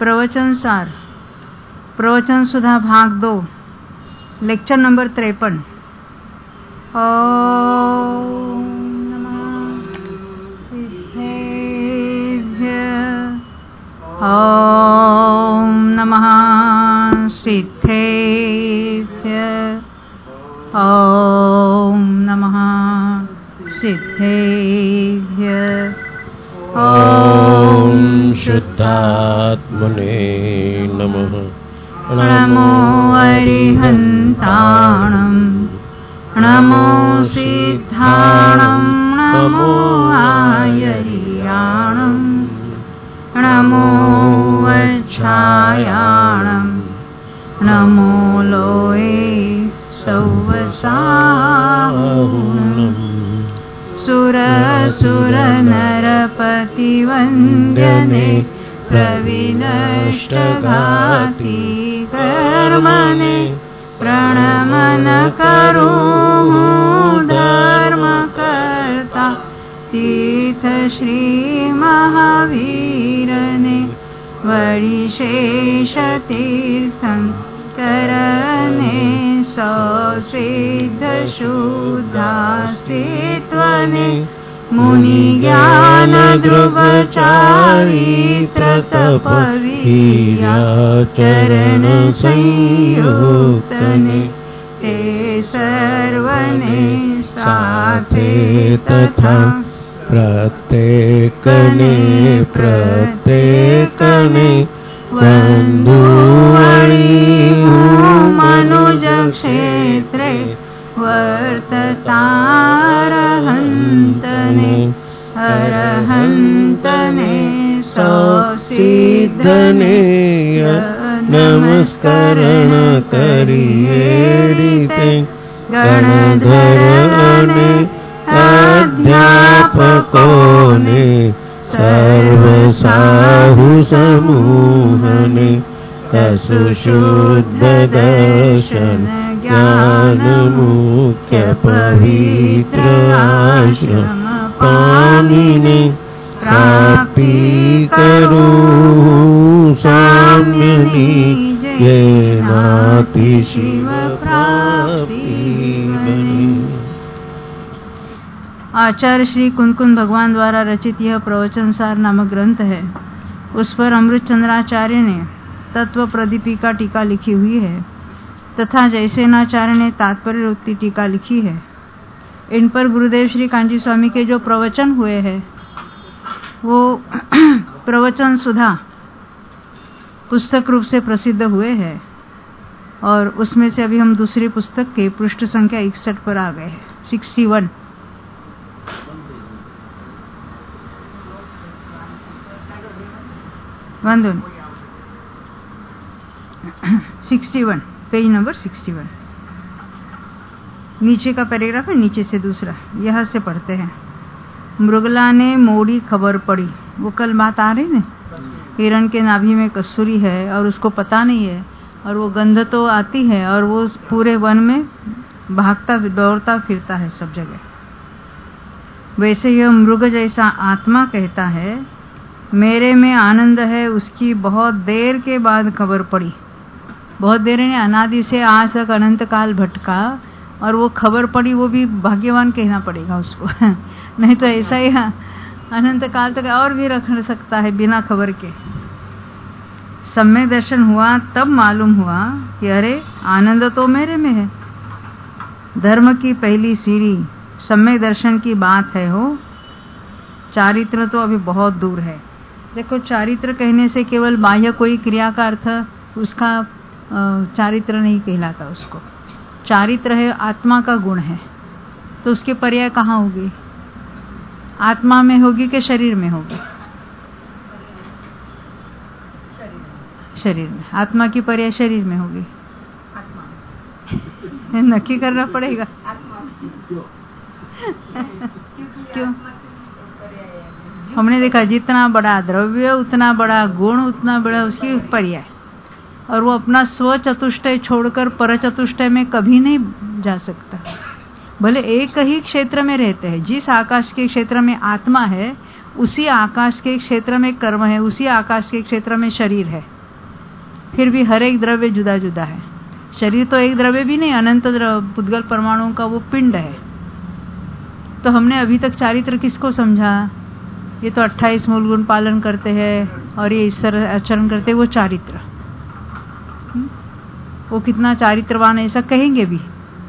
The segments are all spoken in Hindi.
प्रवचन सार, प्रवचन सुधा भाग 2, लेक्चर नंबर 53। ओम नमः सिद्धेभ्य, ओम नमः सिद्धेभ्य, ओम नमः सिद्धेभ्य। ओम शुद्धात्मने नमः। नमो अरिहन्ताणं, नमो सिद्धाणं, नमो आयर्याणं, नमो अच्छायाणं, नमो लोये सौवसाहुणम्। सुरसुरनरपतिवन्द्यने प्रविनष्टघाती कर्मणे, प्रणमन करोमि धर्मकर्ता तीर्थ श्री महावीरने, वरिशेष तीर्थंकरने, ससिद्ध शुद्धास्तित्वने, मुनि ज्ञान ध्रुव चारित्र तपवीर्याचरण संयुक्तने, ते सर्वने साथे तथा प्रत्येकने प्रत्येकने बंधुवणी मनुज क्षेत्रे वर्ततारहन्तने, अरहन्तने सिद्धने नमस्करण करिए गणधरने, अध्यापकोने सर्व साहु समूहने, असुशुद्ध दर्शन ज्ञान मुख्य पवित्र आश्रम पामिने, प्राप्ति करूं साम्य निजे नाति शिव प्राप्ति बनी। आचार्य श्री कुंदकुंद भगवान द्वारा रचित यह प्रवचन सार नामक ग्रंथ है। उस पर अमृत चंद्राचार्य ने तत्व प्रदीपिका टीका लिखी हुई है तथा जयसेनाचार्य ने तात्पर्य टीका लिखी है। इन पर गुरुदेव श्री कांची स्वामी के जो प्रवचन हुए हैं वो प्रवचन सुधा पुस्तक रूप से प्रसिद्ध हुए हैं और उसमें से अभी हम दूसरी पुस्तक के पृष्ठ संख्या 61 पर आ गए हैं। 61 61 पेज नंबर 61, नीचे का पैराग्राफ है, नीचे से दूसरा, यहाँ से पढ़ते हैं। मृगला ने मोड़ी खबर पड़ी, वो कल बात आ रही ना, हिरण के नाभि में कसूरी है और उसको पता नहीं है और वो गंध तो आती है और वो पूरे वन में भागता दौड़ता फिरता है सब जगह। वैसे यह मृग जैसा आत्मा कहता है मेरे में आनंद है, उसकी बहुत देर के बाद खबर पड़ी। बहुत देर ने अनादि से आज तक अनंत काल भटका और वो खबर पड़ी, वो भी भाग्यवान कहना पड़ेगा उसको नहीं तो ऐसा ही अनंत काल तक और भी रख सकता है बिना खबर के। सम्यक दर्शन हुआ तब मालूम हुआ कि अरे आनंद तो मेरे में है। धर्म की पहली सीढ़ी सम्यक दर्शन की बात है हो, चारित्र तो अभी बहुत दूर है। देखो, चारित्र कहने से केवल बाह्य कोई क्रिया का अर्थ उसका चारित्र नहीं कहलाता। उसको चारित्र है आत्मा का गुण है, तो उसके पर्याय कहाँ होगी? आत्मा में होगी कि शरीर में होगी? शरीर में। आत्मा की पर्याय शरीर में होगी। नक्की करना पड़ेगा। क्यों? हमने देखा जितना बड़ा द्रव्य उतना बड़ा गुण उतना बड़ा उसकी पर्याय, और वो अपना स्व चतुष्टय छोड़कर पर चतुष्टय में कभी नहीं जा सकता। भले एक ही क्षेत्र में रहते हैं, जिस आकाश के क्षेत्र में आत्मा है उसी आकाश के क्षेत्र में कर्म है, उसी आकाश के क्षेत्र में शरीर है, फिर भी हर एक द्रव्य जुदा जुदा है। शरीर तो एक द्रव्य भी नहीं, अनंत पुद्गल परमाणुओं का वो पिंड है। तो हमने अभी तक चारित्र किसको समझा? ये तो 28 मूल गुण पालन करते हैं और ये ईश्वर आचरण करते हैं, वो चारित्र। वो कितना चारित्रवान है ऐसा कहेंगे भी।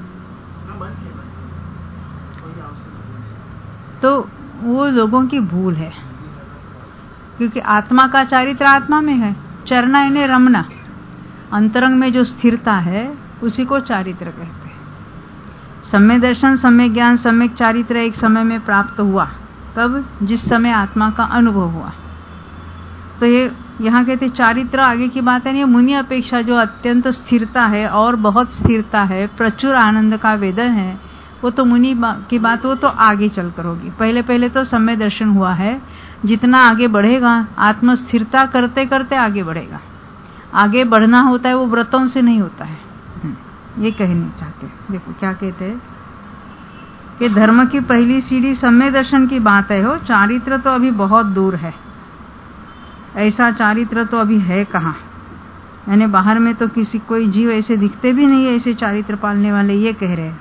तो वो लोगों की भूल है, क्योंकि आत्मा का चारित्र आत्मा में है। चरना यानी रमना, अंतरंग में जो स्थिरता है उसी को चारित्र कहते हैं। सम्यक दर्शन, सम्यक ज्ञान, सम्यक चारित्र एक समय में प्राप्त हुआ। कब? जिस समय आत्मा का अनुभव हुआ। तो ये यहाँ कहते चारित्र आगे की बात है। ये मुनि अपेक्षा जो अत्यंत स्थिरता है और बहुत स्थिरता है, प्रचुर आनंद का वेदन है, वो तो मुनि की बात वो तो आगे चलकर होगी। पहले पहले तो सम्यक दर्शन हुआ है। जितना आगे बढ़ेगा, आत्म स्थिरता करते करते आगे बढ़ेगा। आगे बढ़ना होता है वो व्रतों से नहीं होता है। ये कहना चाहते हैं। देखो क्या कहते हैं कि धर्म की पहली सीढ़ी सम्यक दर्शन की बात है। हो चारित्र तो अभी बहुत दूर है। ऐसा चारित्र तो अभी है कहाँ? यानी बाहर में तो किसी कोई जीव ऐसे दिखते भी नहीं है ऐसे चारित्र पालने वाले। ये कह रहे हैं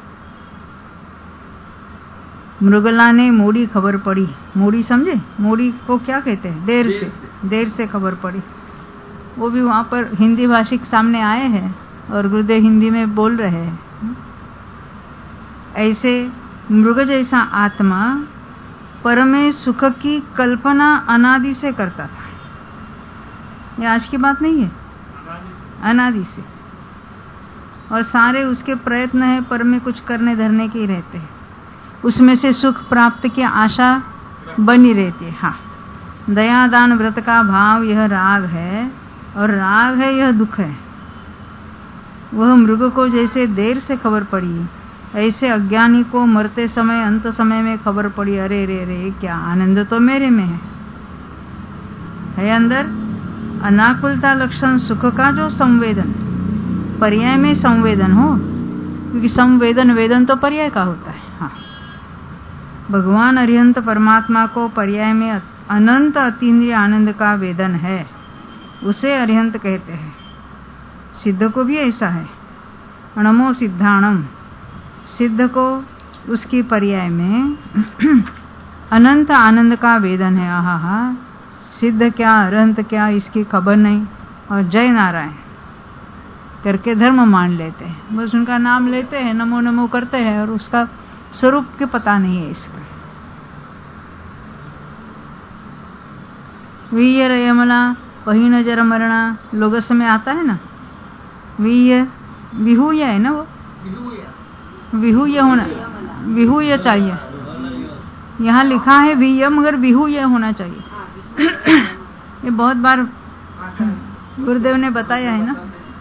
मृगला ने मोड़ी खबर पड़ी। मोड़ी समझे? मोड़ी को क्या कहते हैं? देर से खबर पड़ी। वो भी वहां पर हिंदी भाषिक सामने आए हैं और गुरुदेव हिंदी में बोल रहे हैं। ऐसे मृग जैसा आत्मा परमे सुख की कल्पना अनादि से करता था। ये आज की बात नहीं है, अनादि से। और सारे उसके प्रयत्न है पर में कुछ करने धरने के ही रहते हैं। उसमें से सुख प्राप्त की आशा बनी रहती है। हाँ, दया दान व्रत का भाव यह राग है, और राग है यह दुख है। वह मृग को जैसे देर से खबर पड़ी, ऐसे अज्ञानी को मरते समय अंत समय में खबर पड़ी। अरे रे रे, क्या आनंद तो मेरे में है अंदर। अनाकुलता लक्षण सुख का जो संवेदन, पर्याय में संवेदन हो, क्योंकि संवेदन वेदन तो पर्याय का होता है। हाँ, भगवान अरिहंत परमात्मा को पर्याय में अनंत अतीन्द्रिय आनंद का वेदन है, उसे अरिहंत कहते हैं। सिद्ध को भी ऐसा है। अणमो सिद्धाणम, सिद्ध को उसकी पर्याय में अनंत आनंद का वेदन है। आहा, सिद्ध क्या अरहंत क्या इसकी खबर नहीं, और जय नारायण करके धर्म मान लेते हैं। बस उनका नाम लेते हैं, नमो नमो करते हैं, और उसका स्वरूप के पता नहीं है इसका। वीय यमला वही नजर मरना लोगस में आता है ना। वीय विहूय है ना, वो विहूय होना, विहूय चाहिए। यहाँ लिखा है वीय, मगर विहूय होना चाहिए। ये बहुत बार गुरुदेव ने बताया है ना।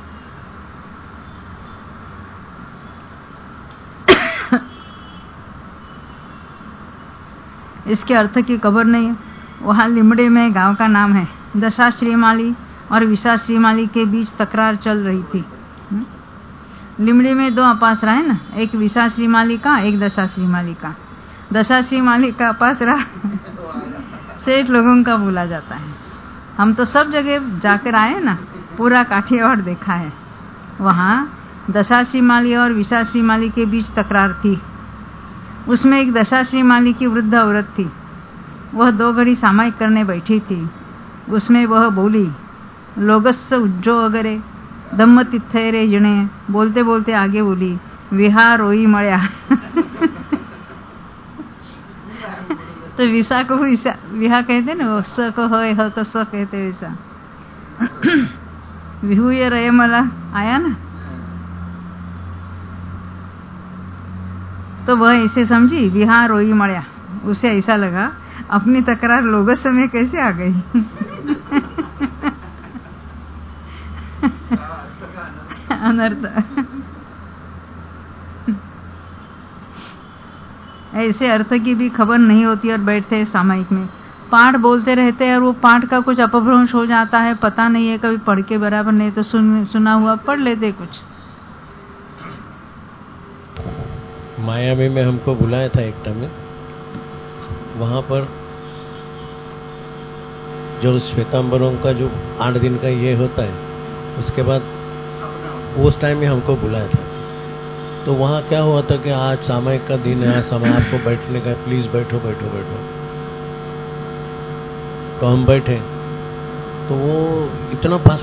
इसके अर्थ की खबर नहीं है। वहाँ लिमड़े में गांव का नाम है। दशा श्रीमाली और विशा श्रीमाली के बीच तकरार चल रही थी। लिमड़े में दो अपासरा है ना, एक विशा श्रीमाली का, एक दशा श्रीमाली का। दशा श्रीमाली का अपासरा सेठ लोगों का बोला जाता है। हम तो सब जगह जाकर आए ना, पूरा काठियावाड़ देखा है। वहाँ दशा श्रीमाली और विशा श्रीमाली के बीच तकरार थी। उसमें एक दशा श्रीमाली की वृद्ध औरत थी। वह 2 घड़ी सामायिक करने बैठी थी। उसमें वह बोली, लोगस्स उज्जो अगरे धम्म तिथे रे जने। बोलते बोलते आगे बोली, विहा रोई मळ्या। तो विशा को विहा कहते ना, स को ह को स कहते वैसा। विहूय रहे मला आया ना। तो वह ऐसे समझी, विहा रोई मळ्या। उसे ऐसा लगा अपनी तकरार लोगस में कैसे आ गई। अनर्थ। ऐसे अर्थ की भी खबर नहीं होती और बैठते हैं सामायिक में, पाठ बोलते रहते हैं और वो पाठ का कुछ अपभ्रंश हो जाता है, पता नहीं है, कभी पढ़ के बराबर नहीं तो सुना हुआ पढ़ लेते कुछ। मायावी में हमको बुलाया था एक टाइम में, वहाँ पर जो श्वेतांबरों का जो 8 दिन का ये होता है, उसके बाद उस टाइम में हमको बुलाया था। तो वहाँ क्या हुआ था कि आज सामयिक का दिन है, आज समय आपको बैठने का, प्लीज बैठो बैठो बैठो। तो हम बैठे, तो वो इतना पास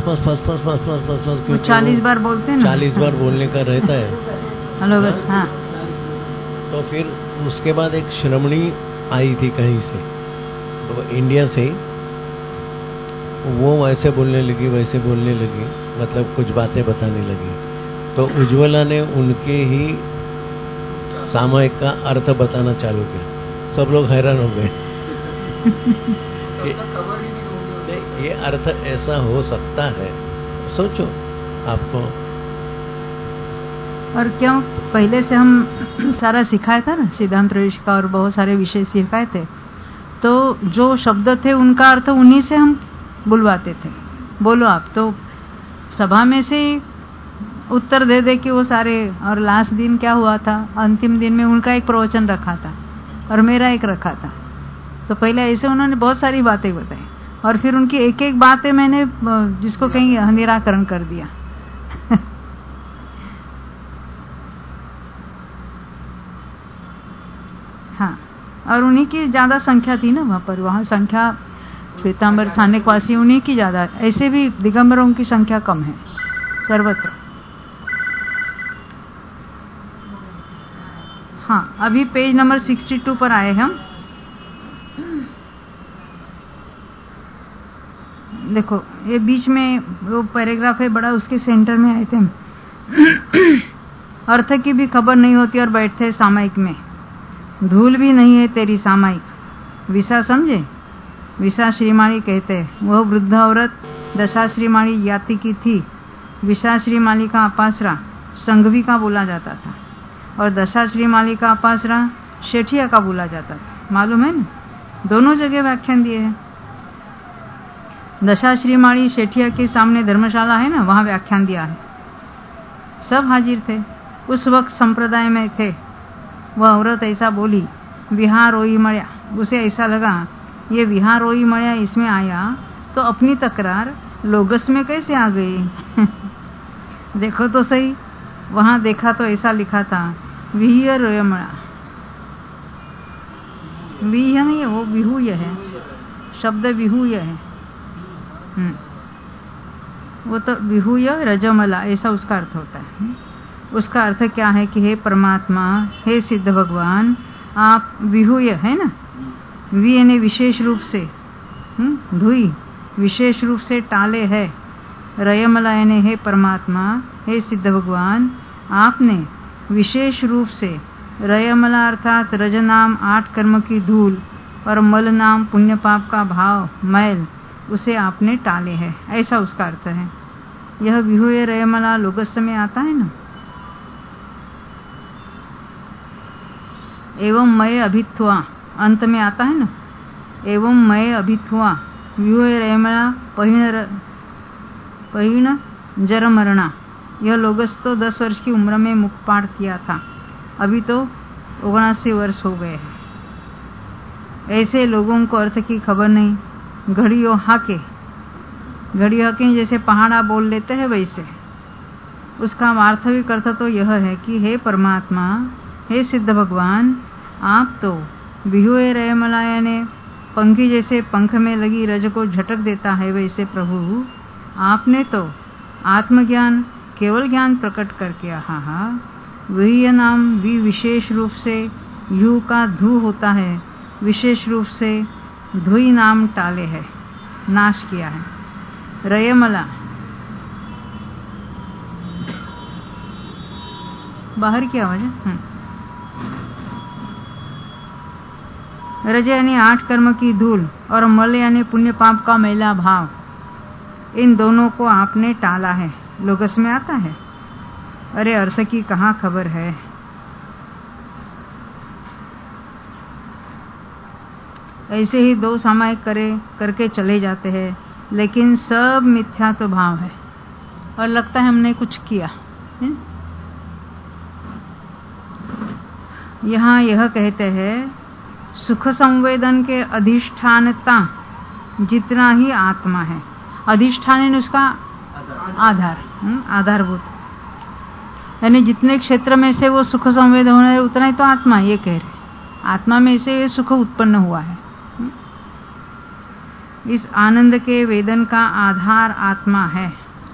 40 बार बोलते हैं ना, 40 बार बोलने का रहता है। हेलो बस। हाँ, तो फिर उसके बाद एक श्रमणी आई थी कहीं से, तो इंडिया से, वो वैसे बोलने लगी वैसे बोलने लगी, मतलब कुछ बातें बताने लगी। तो उज्ज्वला ने उनके ही सामयिक का अर्थ बताना चालू किया। सब लोग हैरान हो गए कि ये अर्थ ऐसा हो सकता है। सोचो आपको। और क्यों पहले से हम सारा सिखाया था ना, सिद्धांत प्रवेश का और बहुत सारे विषय सिखाए थे, तो जो शब्द थे उनका अर्थ उन्हीं से हम बुलवाते थे। बोलो आप, तो सभा में से उत्तर दे दे कि वो सारे। और लास्ट दिन क्या हुआ था, अंतिम दिन में उनका एक प्रवचन रखा था और मेरा एक रखा था। तो पहले ऐसे उन्होंने बहुत सारी बातें बताई और फिर उनकी एक एक बातें मैंने जिसको कहीं निराकरण कर दिया। हाँ, और उन्हीं की ज्यादा संख्या थी ना वहां पर। वहां संख्या श्वेतांबर स्थानिकवासी उन्हीं की ज्यादा, ऐसे भी दिगंबरों की संख्या कम है सर्वत्र। हाँ, अभी पेज नंबर 62 पर आए हम। देखो ये बीच में वो पैराग्राफ है बड़ा, उसके सेंटर में आए थे हम। अर्थ की भी खबर नहीं होती और बैठते सामयिक में। धूल भी नहीं है तेरी सामयिक। विसा समझे? विसा श्रीमाली कहते, वह वृद्ध औरत दशा श्रीमाली जाति की थी। विसा श्रीमाली का अपासरा संघवी का बोला जाता था और दशा श्रीमाली का अपासरा शेठिया का बोला जाता था। मालूम है ना, दोनों जगह व्याख्यान दिए हैं। दशा श्रीमाली शेठिया के सामने धर्मशाला है ना, वहां व्याख्यान दिया है। सब हाजिर थे, उस वक्त संप्रदाय में थे। वह औरत ऐसा बोली, विहार रोई मड़िया। उसे ऐसा लगा ये विहार रोई मड़िया इसमें आया तो अपनी तकरार लोगस में कैसे आ गई। देखो तो सही, वहां देखा तो ऐसा लिखा था विहिय रोय मड़ा। विह नहीं है, वो विहूय है, शब्द विहूय है। वो तो विहूय रजमला ऐसा उसका अर्थ होता है। उसका अर्थ क्या है कि हे परमात्मा, हे सिद्ध भगवान, आप विहूय है ना, वी यानी विशेष रूप से, धुई विशेष रूप से टाले है। रयमला यानी हे परमात्मा, हे सिद्ध भगवान, आपने विशेष रूप से रयमला अर्थात रज नाम 8 कर्म की धूल और मल नाम पुण्य पाप का भाव मैल, उसे आपने टाले है, ऐसा उसका अर्थ है। यह विहूय रयमला लोगस में आता है ना। एवं मय अभित्वा अंत में आता है ना, एवं मय अभित्वा विहूय रयमला पहिण जर मरना। यह लोगस तो 10 वर्ष की उम्र में मुखपाठ किया था, अभी तो 79 वर्ष हो गए हैं। ऐसे लोगों को अर्थ की खबर नहीं। घड़ियों हाके, घड़ियों हाके जैसे पहाड़ा बोल लेते हैं वैसे। उसका वास्तविक अर्थ तो यह है कि हे परमात्मा, हे सिद्ध भगवान, आप तो विहूय रयमलाया ने पंखी जैसे पंख में लगी रज को झटक देता है, वैसे प्रभु आपने तो आत्मज्ञान केवल ज्ञान प्रकट करके वही नाम भी विशेष रूप से यू का धू होता है, विशेष रूप से धुई नाम टाले है, नाश किया है। रयमला बाहर की आवाज है। रज यानी 8 कर्म की धूल और मल यानी पुण्य पाप का मैला भाव, इन दोनों को आपने टाला है, लोगस में आता है। अरे अर्थ की कहाँ खबर है। ऐसे ही 2 सामायिक करके चले जाते हैं, लेकिन सब मिथ्या तो भाव है और लगता है हमने कुछ किया है? यहाँ यह कहते हैं सुख संवेदन के अधिष्ठानता जितना ही आत्मा है। अधिष्ठान है उसका आधार, आधारभूत, यानी जितने क्षेत्र में से वो सुख संवेद होना है उतना ही तो आत्मा, ये कह रहे। आत्मा में से ये सुख उत्पन्न हुआ है। इस आनंद के वेदन का आधार आत्मा है।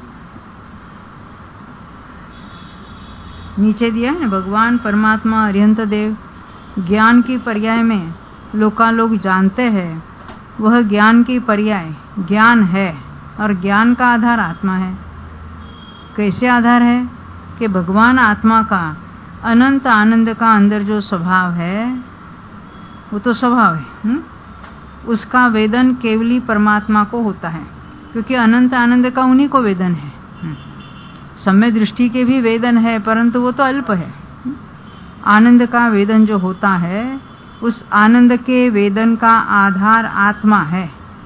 नीचे दिया है भगवान परमात्मा अरिहंत देव ज्ञान की पर्याय में लोकालोक जानते हैं, वह ज्ञान की पर्याय ज्ञान है और ज्ञान का आधार आत्मा है। कैसे आधार है कि भगवान आत्मा का अनंत आनंद का अंदर जो स्वभाव है वो तो स्वभाव है, उसका वेदन केवली परमात्मा को होता है, क्योंकि अनंत आनंद का उन्हीं को वेदन है। सम्य दृष्टि के भी वेदन है, परंतु वो तो अल्प है। आनंद का वेदन जो होता है उस आनंद के वेदन का आधार आत्मा है।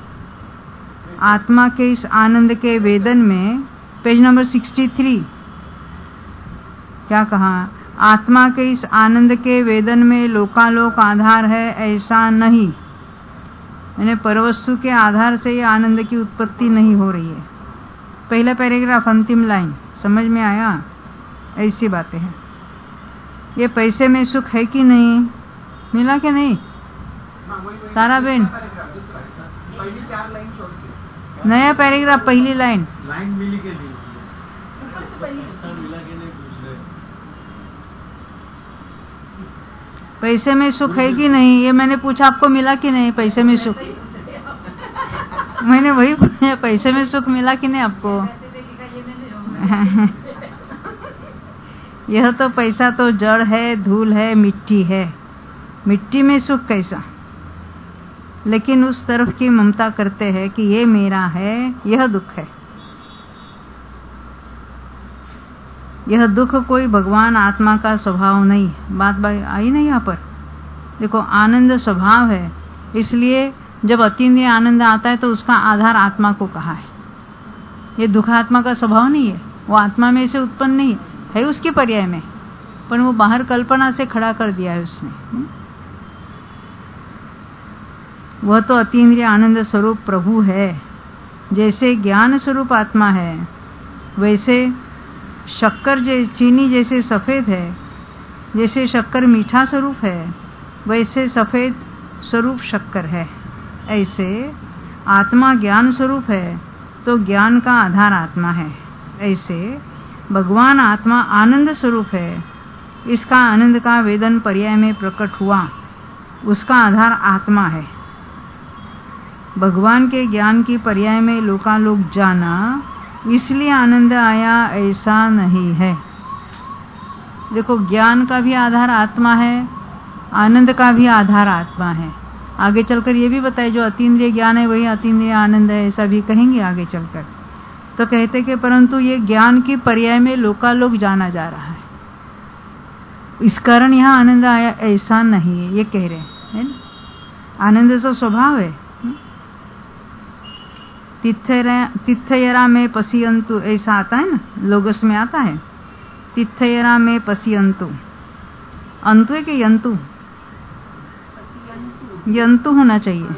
आत्मा के इस आनंद के वेदन में पेज नंबर 63 क्या कहा, आत्मा के इस आनंद के वेदन में लोकालोक आधार है ऐसा नहीं, यानी परवस्तु के आधार से ये आनंद की उत्पत्ति नहीं हो रही है। पहला पैराग्राफ अंतिम लाइन समझ में आया? ऐसी बातें हैं। ये पैसे में सुख है कि नहीं, मिला कि नहीं तारा बहन? नया पैराग्राफ पहली लाइन मिली के नहीं, पैसे में सुख है कि नहीं, ये मैंने पूछा आपको मिला कि नहीं पैसे में सुख? मैंने वही पूछा पैसे में सुख मिला कि नहीं आपको? यह तो पैसा तो जड़ है, धूल है, मिट्टी है, मिट्टी में सुख कैसा? लेकिन उस तरफ की ममता करते हैं कि ये मेरा है, यह दुख है। यह दुख कोई भगवान आत्मा का स्वभाव नहीं। बात आई नहीं यहाँ पर? देखो आनंद स्वभाव है, इसलिए जब अतीन्द्रिय आनंद आता है तो उसका आधार आत्मा को कहा है। ये दुख आत्मा का स्वभाव नहीं है, वो आत्मा में से उत्पन्न नहीं है, उसके पर्याय में, पर वो बाहर कल्पना से खड़ा कर दिया है उसने। वह तो अतीन्द्रिय आनंद स्वरूप प्रभु है। जैसे ज्ञान स्वरूप आत्मा है, वैसे शक्कर चीनी जैसे सफेद है, जैसे शक्कर मीठा स्वरूप है, वैसे सफेद स्वरूप शक्कर है। ऐसे आत्मा ज्ञान स्वरूप है तो ज्ञान का आधार आत्मा है। ऐसे भगवान आत्मा आनंद स्वरूप है, इसका आनंद का वेदन पर्याय में प्रकट हुआ, उसका आधार आत्मा है। भगवान के ज्ञान की पर्याय में लोकालोक जाना, इसलिए आनंद आया ऐसा नहीं है। देखो ज्ञान का भी आधार आत्मा है, आनंद का भी आधार आत्मा है। आगे चलकर ये भी बताए जो अतीन्द्रिय ज्ञान है वही अतीन्द्रिय आनंद है, ऐसा भी कहेंगे आगे चलकर। तो कहते कि परंतु ये ज्ञान की पर्याय में लोकालोक जाना जा रहा है, इस कारण यहाँ आनंद आया ऐसा नहीं है, ये कह रहे हैं ना। आनंद तो स्वभाव है। तिथयरा में पसियंतु ऐसा आता है ना, लोगस में आता है तिथयरा में पसियंतु। अंतु है कि यंतु? यंतु होना चाहिए।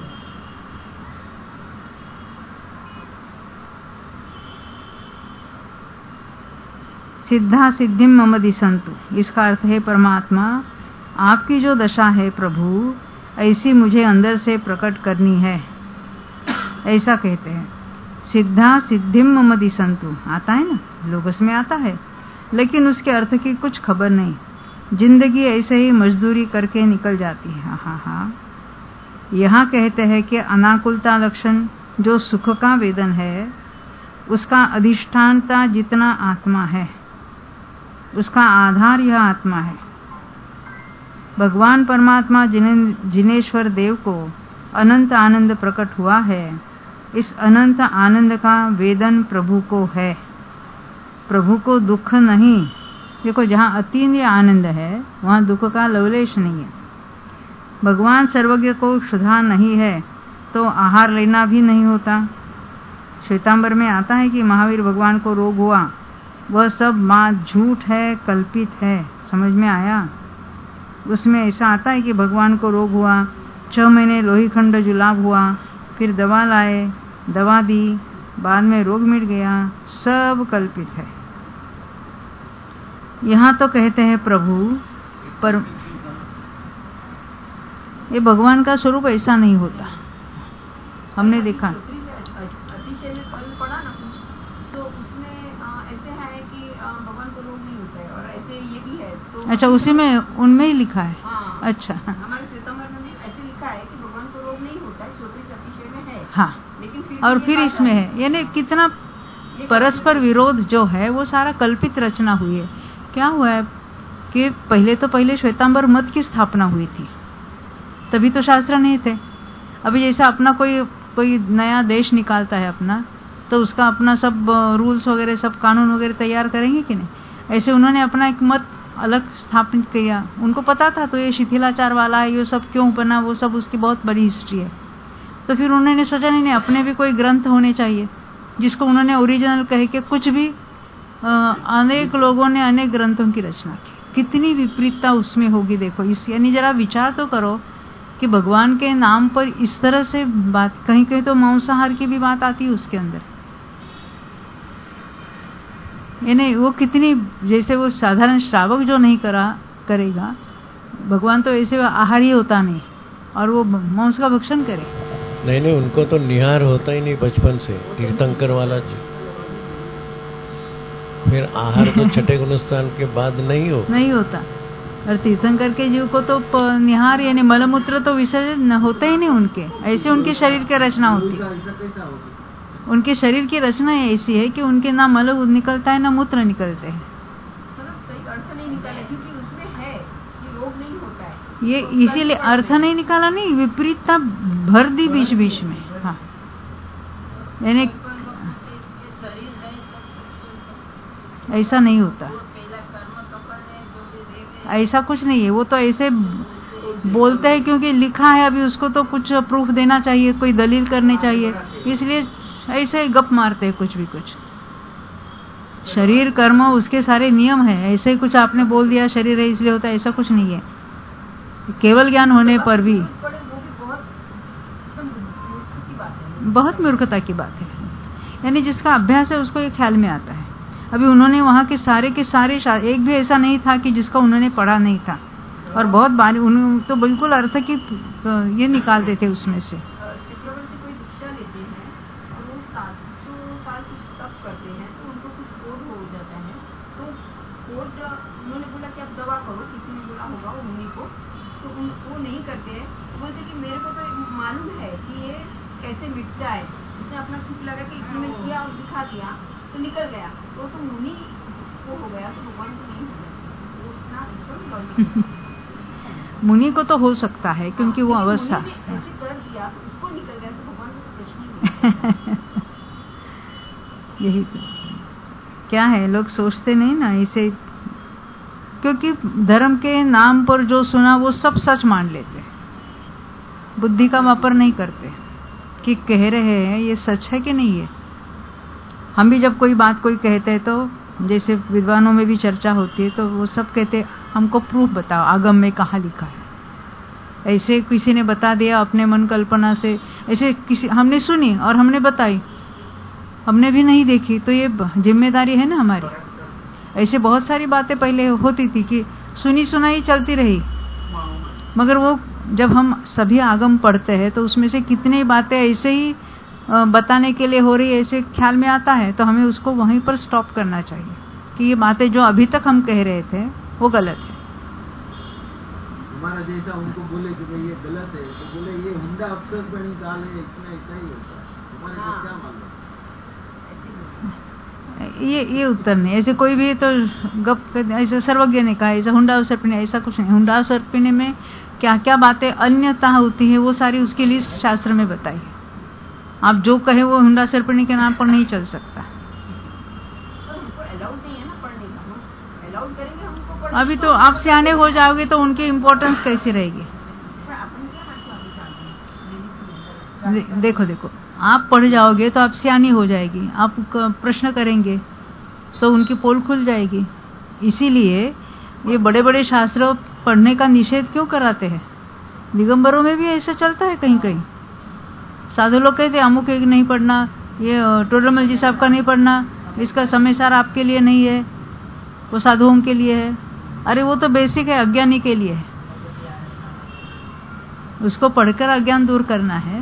सिद्धा सिद्धिम मम दिसंतु, इसका अर्थ है परमात्मा आपकी जो दशा है प्रभु, ऐसी मुझे अंदर से प्रकट करनी है, ऐसा कहते हैं। सिद्धा सिद्धिम मम दिसंतु आता है ना, लोगस में आता है, लेकिन उसके अर्थ की कुछ खबर नहीं। जिंदगी ऐसे ही मजदूरी करके निकल जाती है। हाँ। यहाँ कहते हैं कि अनाकुलता लक्षण जो सुख का वेदन है, उसका अधिष्ठानता जितना आत्मा है, उसका आधार यह आत्मा है। भगवान परमात्मा जिनेश्वर देव को अनंत आनंद प्रकट हुआ है, इस अनंत आनंद का वेदन प्रभु को है। प्रभु को दुख नहीं। देखो जहाँ अतीन्द्रिय आनंद है वहाँ दुख का लवलेश नहीं है। भगवान सर्वज्ञ को क्षुधा नहीं है तो आहार लेना भी नहीं होता। श्वेतांबर में आता है कि महावीर भगवान को रोग हुआ, वह सब बात झूठ है, कल्पित है। समझ में आया? उसमें ऐसा आता है कि भगवान को रोग हुआ, 6 महीने लोहीखंड जुलाब हुआ, फिर दवा लाए, दवा दी, बाद में रोग मिट गया, सब कल्पित है। यहाँ तो कहते हैं प्रभु, पर ये भगवान का स्वरूप ऐसा नहीं होता। हमने देखा अतिशय में कल पड़ा ना कुछ, तो उसमें ऐसे है कि भगवान को रोग नहीं होता है, और ऐसे ये भी है तो अच्छा, उसी में उनमें ही लिखा है। हाँ, अच्छा, हमारे श्वेतांबर में ऐसे लिखा है कि भगवान को रोग नहीं होता है, छोटे से अतिशय में है। हाँ, लेकिन और फिर इसमें है, यानी कितना परस्पर विरोध जो है वो सारा कल्पित रचना हुई है। क्या हुआ है कि पहले श्वेतांबर मत की स्थापना हुई थी, तभी तो शास्त्र नहीं थे। अभी जैसा अपना कोई नया देश निकालता है अपना, तो उसका अपना सब रूल्स वगैरह, सब कानून वगैरह तैयार करेंगे कि नहीं, ऐसे उन्होंने अपना एक मत अलग स्थापित किया। उनको पता था तो ये शिथिलाचार वाला है, ये सब क्यों बना, वो सब उसकी बहुत बड़ी हिस्ट्री है। तो फिर उन्होंने सोचा नहीं, अपने भी कोई ग्रंथ होने चाहिए जिसको उन्होंने ओरिजिनल कह के, कुछ भी अनेक लोगों ने अनेक ग्रंथों की रचना की, कितनी विपरीतता उसमें होगी। देखो इस, यानी जरा विचार तो करो कि भगवान के नाम पर इस तरह से बात, कहीं कहीं तो मांसाहार की भी बात आती है उसके अंदर। यानी वो कितनी, जैसे वो साधारण श्रावक जो नहीं करेगा, भगवान तो ऐसे आहारी होता नहीं और वो मांस का भक्षण करे। नहीं, उनको तो निहार होता ही नहीं बचपन से, तीर्थंकर वाला जी। फिर आहार तो छठे गुणस्थान के बाद नहीं होता। और तीर्थंकर के जीव को तो निहार यानी मलमूत्र तो विसर्जन होता ही नहीं उनके, ऐसे उनके शरीर की रचना होती है। उनके शरीर की रचना ऐसी है कि उनके ना मल निकलता है ना मूत्र निकलते हैं। सही अर्थ नहीं निकाला, क्योंकि उसमें है कि रोग नहीं होता है। ये इसीलिए अर्थ नहीं निकाला, नहीं, विपरीतता भर दी बीच बीच में। हाँ, यानी ऐसा नहीं होता, ऐसा कुछ नहीं है। वो तो ऐसे बोलते हैं क्योंकि लिखा है, अभी उसको तो कुछ प्रूफ देना चाहिए, कोई दलील करनी चाहिए, इसलिए ऐसे गप मारते हैं कुछ भी कुछ। शरीर कर्म उसके सारे नियम है, ऐसे ही कुछ आपने बोल दिया शरीर है इसलिए होता है, ऐसा कुछ नहीं है। केवल ज्ञान होने पर भी बहुत मूर्खता की बात है। यानी जिसका अभ्यास है उसको ये ख्याल में आता है। अभी उन्होंने वहाँ के सारे एक भी ऐसा नहीं था कि जिसका उन्होंने पढ़ा नहीं था, और बहुत बार उन्होंने तो बिल्कुल अर्थ की ये निकालते थे उसमें से। चक्रवर्ती कोई दीक्षा लेते हैं और वो 700 साल कुछ तप करते हैं, तो उनको कुछ क्रोध हो जाता है, तो क्रोध उन्होंने बोला कि आप दवा करो, किसी ने बोला होगा वो मुनि को, तो वो नहीं करते हैं। बोलते कि मेरे को तो मालूम है कि ये कैसे मिट जाए, उसने अपना सुख लगा कि इसने किया और दिखा दिया तो निकल गया, तो मुनि को हो गया, तो भगवान को नहीं हो गया। मुनि को तो हो सकता है क्योंकि वो अवस्था ऐसे कर दिया उसको निकल गया, तो भगवान को प्रश्न ही यही तो क्या है, लोग सोचते नहीं ना इसे, क्योंकि धर्म के नाम पर जो सुना वो सब सच मान लेते, बुद्धि का वापर नहीं करते कि कह रहे हैं ये सच है कि नहीं है। हम भी जब कोई बात कोई कहते हैं, तो जैसे विद्वानों में भी चर्चा होती है, तो वो सब कहते हमको प्रूफ बताओ, आगम में कहाँ लिखा है। ऐसे किसी ने बता दिया अपने मन कल्पना से, ऐसे किसी हमने सुनी और हमने बताई, हमने भी नहीं देखी, तो ये जिम्मेदारी है ना हमारी। ऐसे बहुत सारी बातें पहले होती थी कि सुनी सुनाई चलती रही, मगर वो जब हम सभी आगम पढ़ते हैं तो उसमें से कितनी बातें ऐसे ही बताने के लिए हो रही है, ऐसे ख्याल में आता है, तो हमें उसको वहीं पर स्टॉप करना चाहिए कि ये बातें जो अभी तक हम कह रहे थे वो गलत है। हमारा जैसा उनको बोले कि भाई ये गलत है, तो बोले ये हुंडा अक्सर पर निकाल है, इसमें ऐसा ही होता है, हमारे को क्या मालूम। ये उत्तर नहीं, ऐसे कोई भी तो गप ऐसे सर्वज्ञ ने कहा ऐसा हुंडा सर्पिणी, ऐसा कुछ नहीं। हुंडा सर्पिणी में क्या क्या बातें अन्यथा होती है वो सारी उसकी लिस्ट शास्त्र में बताई है। आप जो कहे वो हुंडा सर्पिणी के नाम पर नहीं चल सकता। अभी तो आप सियाने हो जाओगे तो उनकी इम्पोर्टेंस कैसी रहेगी। देखो आप पढ़ जाओगे तो आप सियानी हो जाएगी, आप प्रश्न करेंगे तो उनकी पोल खुल जाएगी। इसीलिए ये बड़े बड़े शास्त्र पढ़ने का निषेध क्यों कराते हैं। दिगंबरों में भी ऐसा चलता है कहीं कहीं साधु लोग कहते अमुक एक नहीं पढ़ना, ये टोडरमल जी साहब का नहीं पढ़ना, इसका समय सार आपके लिए नहीं है, वो साधुओं के लिए है। अरे वो तो बेसिक है, अज्ञानी के लिए है, उसको पढ़कर अज्ञान दूर करना है।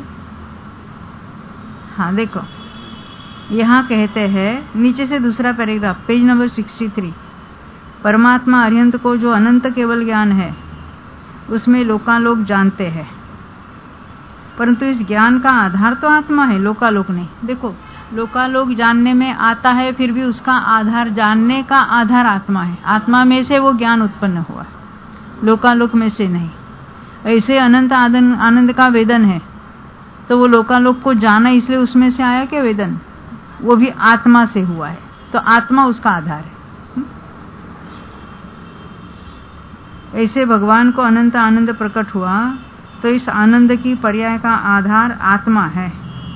हाँ देखो यहाँ कहते हैं नीचे से दूसरा पैराग्राफ, पेज नंबर 63, परमात्मा अरिहंत को जो अनंत केवल ज्ञान है उसमें लोकालोक जानते हैं, परंतु इस ज्ञान का आधार तो आत्मा है, लोकालोक नहीं। देखो लोकालोक जानने में आता है, फिर भी उसका आधार, जानने का आधार आत्मा है, आत्मा में से वो ज्ञान उत्पन्न हुआ, लोकालोक में से नहीं। ऐसे अनंत आनंद का वेदन है, तो वो लोकालोक को जाना इसलिए उसमें से आया क्या वेदन, वो भी आत्मा से हुआ है, तो आत्मा उसका आधार है। ऐसे भगवान को अनंत आनंद प्रकट हुआ, तो इस आनंद की पर्याय का आधार आत्मा है।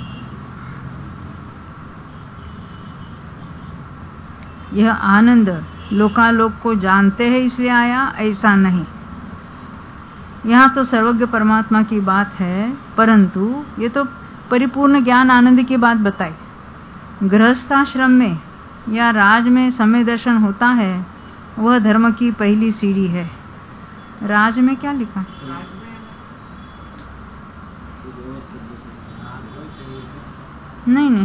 यह आनंद लोकालोक को जानते हैं इसलिए आया, ऐसा नहीं। यहाँ तो सर्वज्ञ परमात्मा की बात है, परंतु ये तो परिपूर्ण ज्ञान आनंद की बात बताई। गृहस्थाश्रम में या राज में समय दर्शन होता है, वह धर्म की पहली सीढ़ी है। राज में क्या लिखा? नहीं,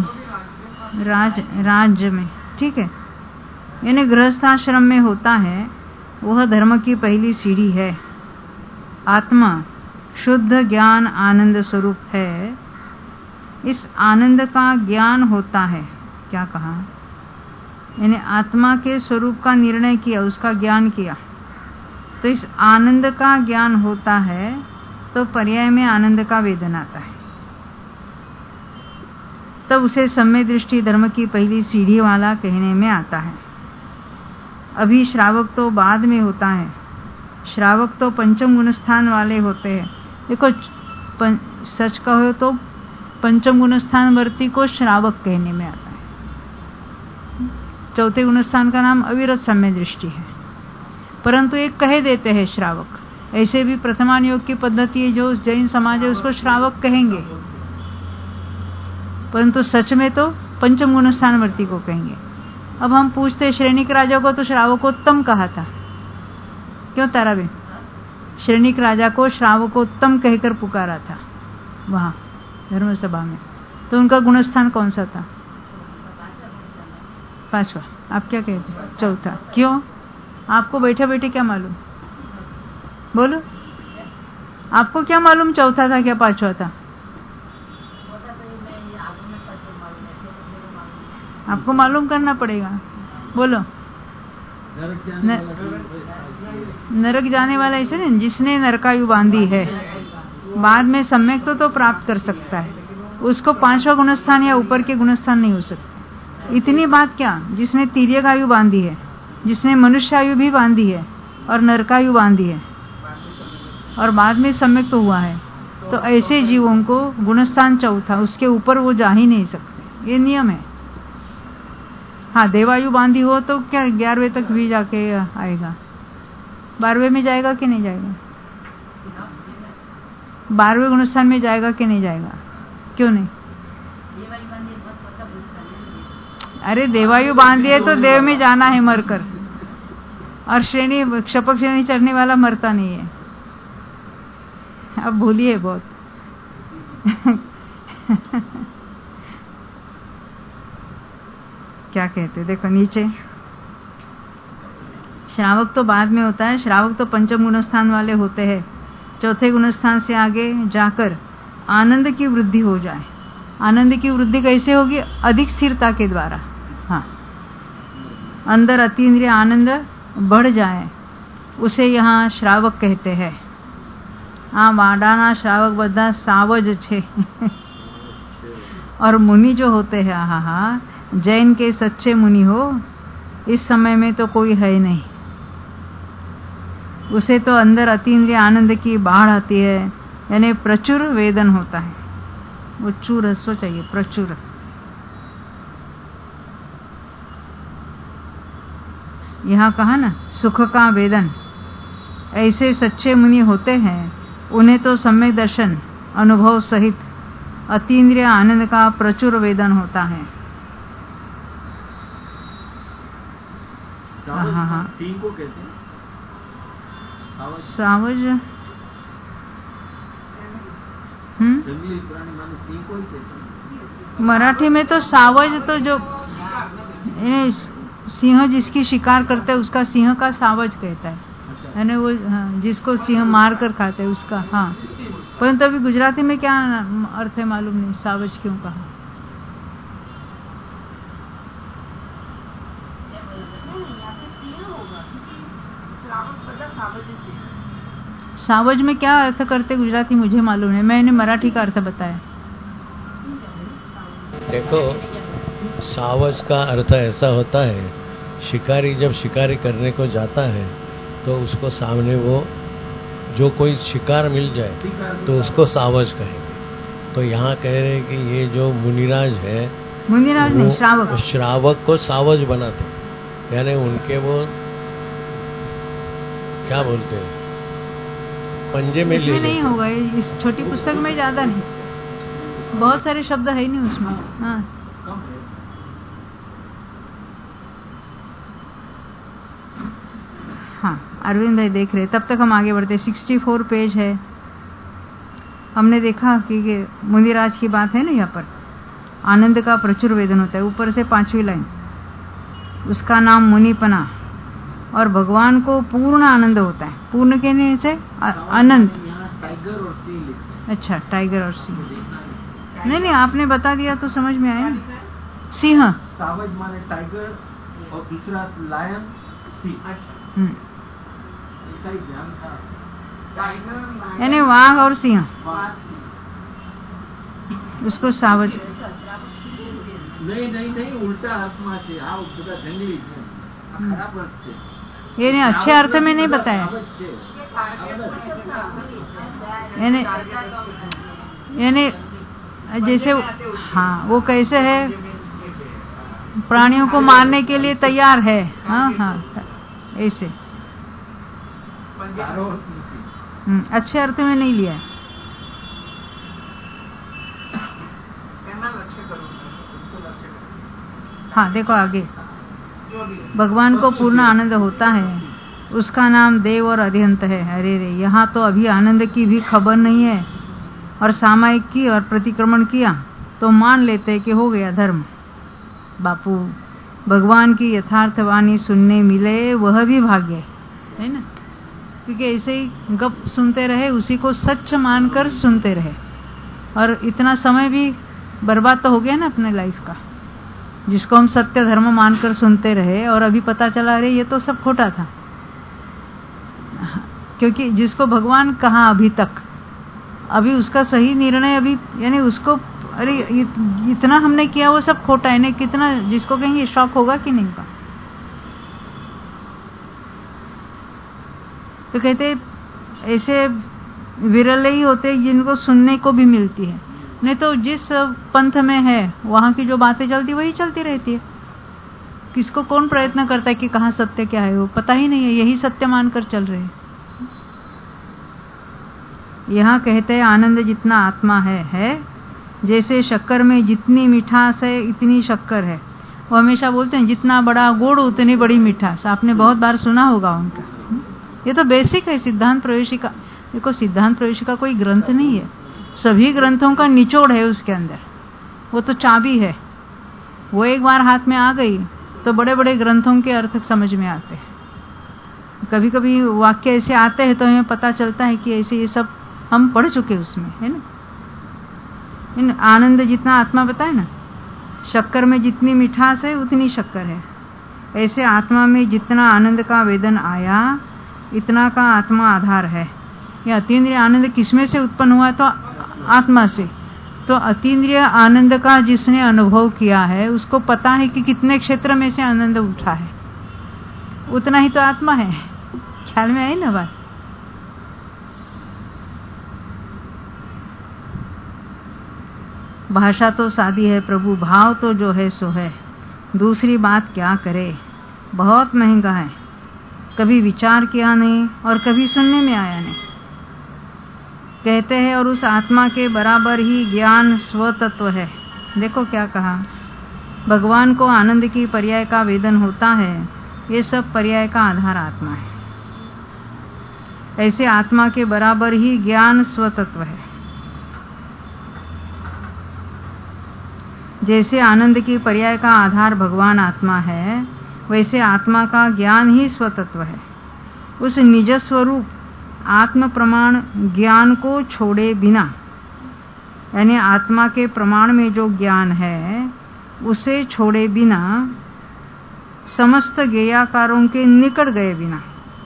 राज्य में, ठीक है, यानी गृहस्थाश्रम में होता है, वह धर्म की पहली सीढ़ी है। आत्मा शुद्ध ज्ञान आनंद स्वरूप है, इस आनंद का ज्ञान होता है। क्या कहा? यानी आत्मा के स्वरूप का निर्णय किया, उसका ज्ञान किया, तो इस आनंद का ज्ञान होता है, तो पर्याय में आनंद का वेदन आता है, तब उसे सम्य दृष्टि धर्म की पहली सीढ़ी वाला कहने में आता है। अभी श्रावक तो बाद में होता है, श्रावक तो पंचम गुण स्थान वाले होते हैं। देखो सच कहो तो पंचम गुण स्थान वर्ती को श्रावक कहने में आता है। चौथे गुण स्थान का नाम अविरत सम्य दृष्टि है, परंतु एक कहे देते हैं श्रावक। ऐसे भी प्रथमान योग की पद्धति है, जो जैन समाज है उसको श्रावक कहेंगे, परंतु सच में तो पंचम गुण स्थान वर्ती को कहेंगे। अब हम पूछते श्रेणिक राजा को तो श्रावकोत्तम कहा था, क्यों ताराबेन? श्रेणिक राजा को श्रावकोत्तम कहकर पुकारा था वहां धर्म सभा में, तो उनका गुणस्थान कौन सा था? पांचवा। आप क्या कहते हैं? चौथा। क्यों? आपको बैठे बैठे क्या मालूम? बोलो, आपको क्या मालूम चौथा था क्या पांचवा था? आपको मालूम करना पड़ेगा। बोलो। नरक जाने वाला ऐसे नहीं, जिसने नरकायु बांधी है, बाद में सम्यक तो प्राप्त कर सकता है, उसको पांचवा गुणस्थान या ऊपर के गुणस्थान नहीं हो सकता। इतनी बात क्या, जिसने तिर्यक आयु बांधी है, जिसने मनुष्य आयु भी बांधी है और नरकायु बांधी है और बाद में सम्यक तो हुआ है, तो ऐसे जीवों को गुणस्थान चौथा, उसके ऊपर वो जा ही नहीं सकते, ये नियम है। हाँ, देवायु बांधी हो तो क्या 11वें तक भी जाके आएगा, 12वें में जाएगा कि नहीं जाएगा? 12वें गुणस्थान में जाएगा कि नहीं जाएगा? क्यों नहीं? अरे देवायु बांधी है तो देव में जाना है मरकर, और श्रेणी क्षपक श्रेणी चढ़ने वाला मरता नहीं है। अब भूलिए बहुत। क्या कहते, देखो नीचे, श्रावक तो बाद में होता है, श्रावक तो पंचम गुणस्थान वाले होते हैं। चौथे गुणस्थान से आगे जाकर आनंद की वृद्धि हो जाए। आनंद की वृद्धि कैसे होगी? अधिक स्थिरता के द्वारा। हाँ, अंदर अतीन्द्रिय आनंद बढ़ जाए, उसे यहाँ श्रावक कहते हैं। हाँ, वाडाना श्रावक बद्धा सावज छे। और मुनि जो होते हैं, हाँ, जैन के सच्चे मुनि हो, इस समय में तो कोई है नहीं, उसे तो अंदर अतीन्द्रिय आनंद की बाढ़ आती है, यानी प्रचुर वेदन होता है। वो चूर हस्व चाहिए, प्रचुर। यहाँ कहा ना, सुख का वेदन। ऐसे सच्चे मुनि होते हैं, उन्हें तो सम्यक दर्शन अनुभव सहित अतीन्द्रिय आनंद का प्रचुर वेदन होता है। हाँ, सिंह को कहते हैं सावज। जंगली प्राणी माने सिंह को ही कहते हैं। मराठी में तो सावज तो जो सिंह जिसकी शिकार करते है उसका सिंह का सावज कहता है, यानी वो जिसको सिंह मार कर खाते है उसका। हाँ, परंतु अभी गुजराती में क्या अर्थ है मालूम नहीं, सावज क्यों कहा। सावज में क्या अर्थ करते गुजराती मुझे मालूम है, मैंने मराठी का अर्थ बताया। देखो, सावज का अर्थ ऐसा होता है, शिकारी जब शिकारी करने को जाता है तो उसको सामने वो जो कोई शिकार मिल जाए तो उसको सावज कहेंगे। तो यहाँ कह रहे हैं कि ये जो मुनिराज है, मुनिराज नहीं, श्रावक, श्रावक को सावज बनाते, यानी उनके वो क्या बोलते हैं, पंजे में ले नहीं होगा, इस छोटी पुस्तक में ज्यादा नहीं, बहुत सारे शब्द है नहीं उसमें। हाँ, हाँ, अरविंद भाई देख रहे, तब तक हम आगे बढ़ते। 64 पेज है। हमने देखा कि मुनिराज की बात है ना, यहाँ पर आनंद का प्रचुर वेदन होता है। ऊपर से 5वीं लाइन, उसका नाम मुनिपना, और भगवान को पूर्ण आनंद होता है। पूर्ण कहने से अनंत। टाइगर और सिंह। अच्छा, टाइगर और सिंह। नहीं, आपने बता दिया तो समझ में आया। सिंह, सावज माने टाइगर और दूसरा लायन, सिंह। ऐसा ही ध्यान था, यानी वाघ और सिंह, उसको सावज। नहीं, उल्टा आत्मा से। हाँ, બધા જંગલી છે, ખરાબ अर्थ છે। ये नहीं, अच्छे अर्थ में नहीं बताया। यानी जैसे, हाँ, वो कैसे है, प्राणियों को मारने के लिए तैयार है। हाँ, ऐसे अच्छे अर्थ में नहीं लिया। हाँ, देखो आगे, भगवान को पूर्ण आनंद होता है, उसका नाम देव और अरिहंत है। अरे रे, यहाँ तो अभी आनंद की भी खबर नहीं है, और सामायिक की और प्रतिक्रमण किया तो मान लेते कि हो गया धर्म। बापू, भगवान की यथार्थ वाणी सुनने मिले वह भी भाग्य है ना, क्योंकि ऐसे ही गप सुनते रहे, उसी को सच मानकर सुनते रहे, और इतना समय भी बर्बाद तो हो गया ना अपने लाइफ का, जिसको हम सत्य धर्म मानकर सुनते रहे और अभी पता चला अरे ये तो सब खोटा था। क्योंकि जिसको भगवान कहा अभी तक, अभी उसका सही निर्णय अभी, यानी उसको अरे इतना हमने किया वो सब खोटा है, नहीं कितना जिसको कहेंगे शौक होगा कि नहीं होगा। तो कहते ऐसे विरले ही होते जिनको सुनने को भी मिलती है, नहीं तो जिस पंथ में है वहां की जो बातें चलती वही चलती रहती है। किसको कौन प्रयत्न करता है कि कहाँ सत्य क्या है, वो पता ही नहीं है, यही सत्य मानकर चल रहे हैं। यहाँ कहते हैं आनंद जितना आत्मा है, जैसे शक्कर में जितनी मिठास है इतनी शक्कर है। वो हमेशा बोलते हैं जितना बड़ा गुड़ उतनी बड़ी मिठास। आपने बहुत बार सुना होगा उनका। ये तो बेसिक है सिद्धांत प्रवेशिका। देखो, सिद्धांत प्रवेशिका कोई ग्रंथ नहीं है, सभी ग्रंथों का निचोड़ है उसके अंदर। वो तो चाबी है, वो एक बार हाथ में आ गई तो बड़े बड़े ग्रंथों के अर्थ समझ में आते हैं। कभी कभी वाक्य ऐसे आते हैं तो हमें पता चलता है कि ऐसे ये सब हम पढ़ चुके उसमें, है ना। इन आनंद जितना आत्मा बताए ना, शक्कर में जितनी मिठास है उतनी शक्कर है। ऐसे आत्मा में जितना आनंद का वेदन आया इतना का आत्मा आधार है। ये अतीन्द्रिय आनंद किसमें से उत्पन्न हुआ? तो आत्मा से। तो अतीन्द्रिय आनंद का जिसने अनुभव किया है उसको पता है कि कितने क्षेत्र में से आनंद उठा है, उतना ही तो आत्मा है। ख्याल में आई ना बात? भाषा तो सादी है प्रभु, भाव तो जो है सो है। दूसरी बात क्या करे, बहुत महंगा है। कभी विचार किया नहीं और कभी सुनने में आया नहीं। कहते हैं और उस आत्मा के बराबर ही ज्ञान स्वतत्व है। देखो क्या कहा, भगवान को आनंद की पर्याय का वेदन होता है, ये सब पर्याय का आधार आत्मा है। ऐसे आत्मा के बराबर ही ज्ञान स्वतत्व है। जैसे आनंद की पर्याय का आधार भगवान आत्मा है, वैसे आत्मा का ज्ञान ही स्वतत्व है। उस निज स्वरूप आत्म प्रमाण ज्ञान को छोड़े बिना, यानी आत्मा के प्रमाण में जो ज्ञान है उसे छोड़े बिना, समस्त ज्ञेयाकारों के निकट गए बिना,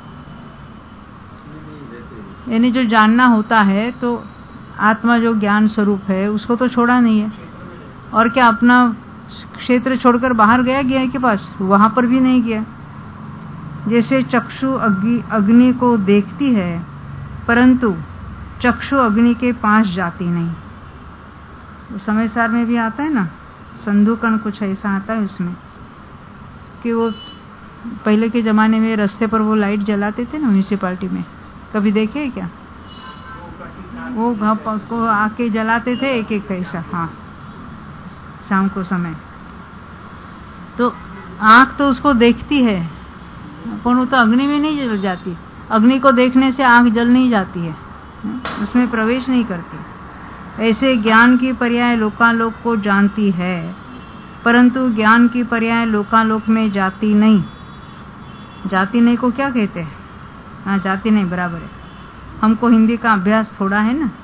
यानी जो जानना होता है तो आत्मा जो ज्ञान स्वरूप है उसको तो छोड़ा नहीं है, और क्या अपना क्षेत्र छोड़कर बाहर गया ज्ञेय के पास? वहां पर भी नहीं गया। जैसे चक्षु अग्नि को देखती है परंतु चक्षु अग्नि के पास जाती नहीं। तो समय सार में भी आता है ना, संधुकण कुछ ऐसा आता है उसमें कि वो पहले के जमाने में रास्ते पर वो लाइट जलाते थे ना म्यूनिसिपालिटी में, कभी देखे क्या? वो घर को आके जलाते थे एक एक ऐसा, हाँ, शाम को समय। तो आंख तो उसको देखती है पर वो तो अग्नि में नहीं जल जाती। अग्नि को देखने से आंख जल नहीं जाती है, उसमें प्रवेश नहीं करती। ऐसे ज्ञान की पर्याय लोकालोक को जानती है परंतु ज्ञान की पर्याय लोकालोक में जाती नहीं। जाती नहीं को क्या कहते हैं? हाँ, जाती नहीं बराबर है। हमको हिंदी का अभ्यास थोड़ा है ना।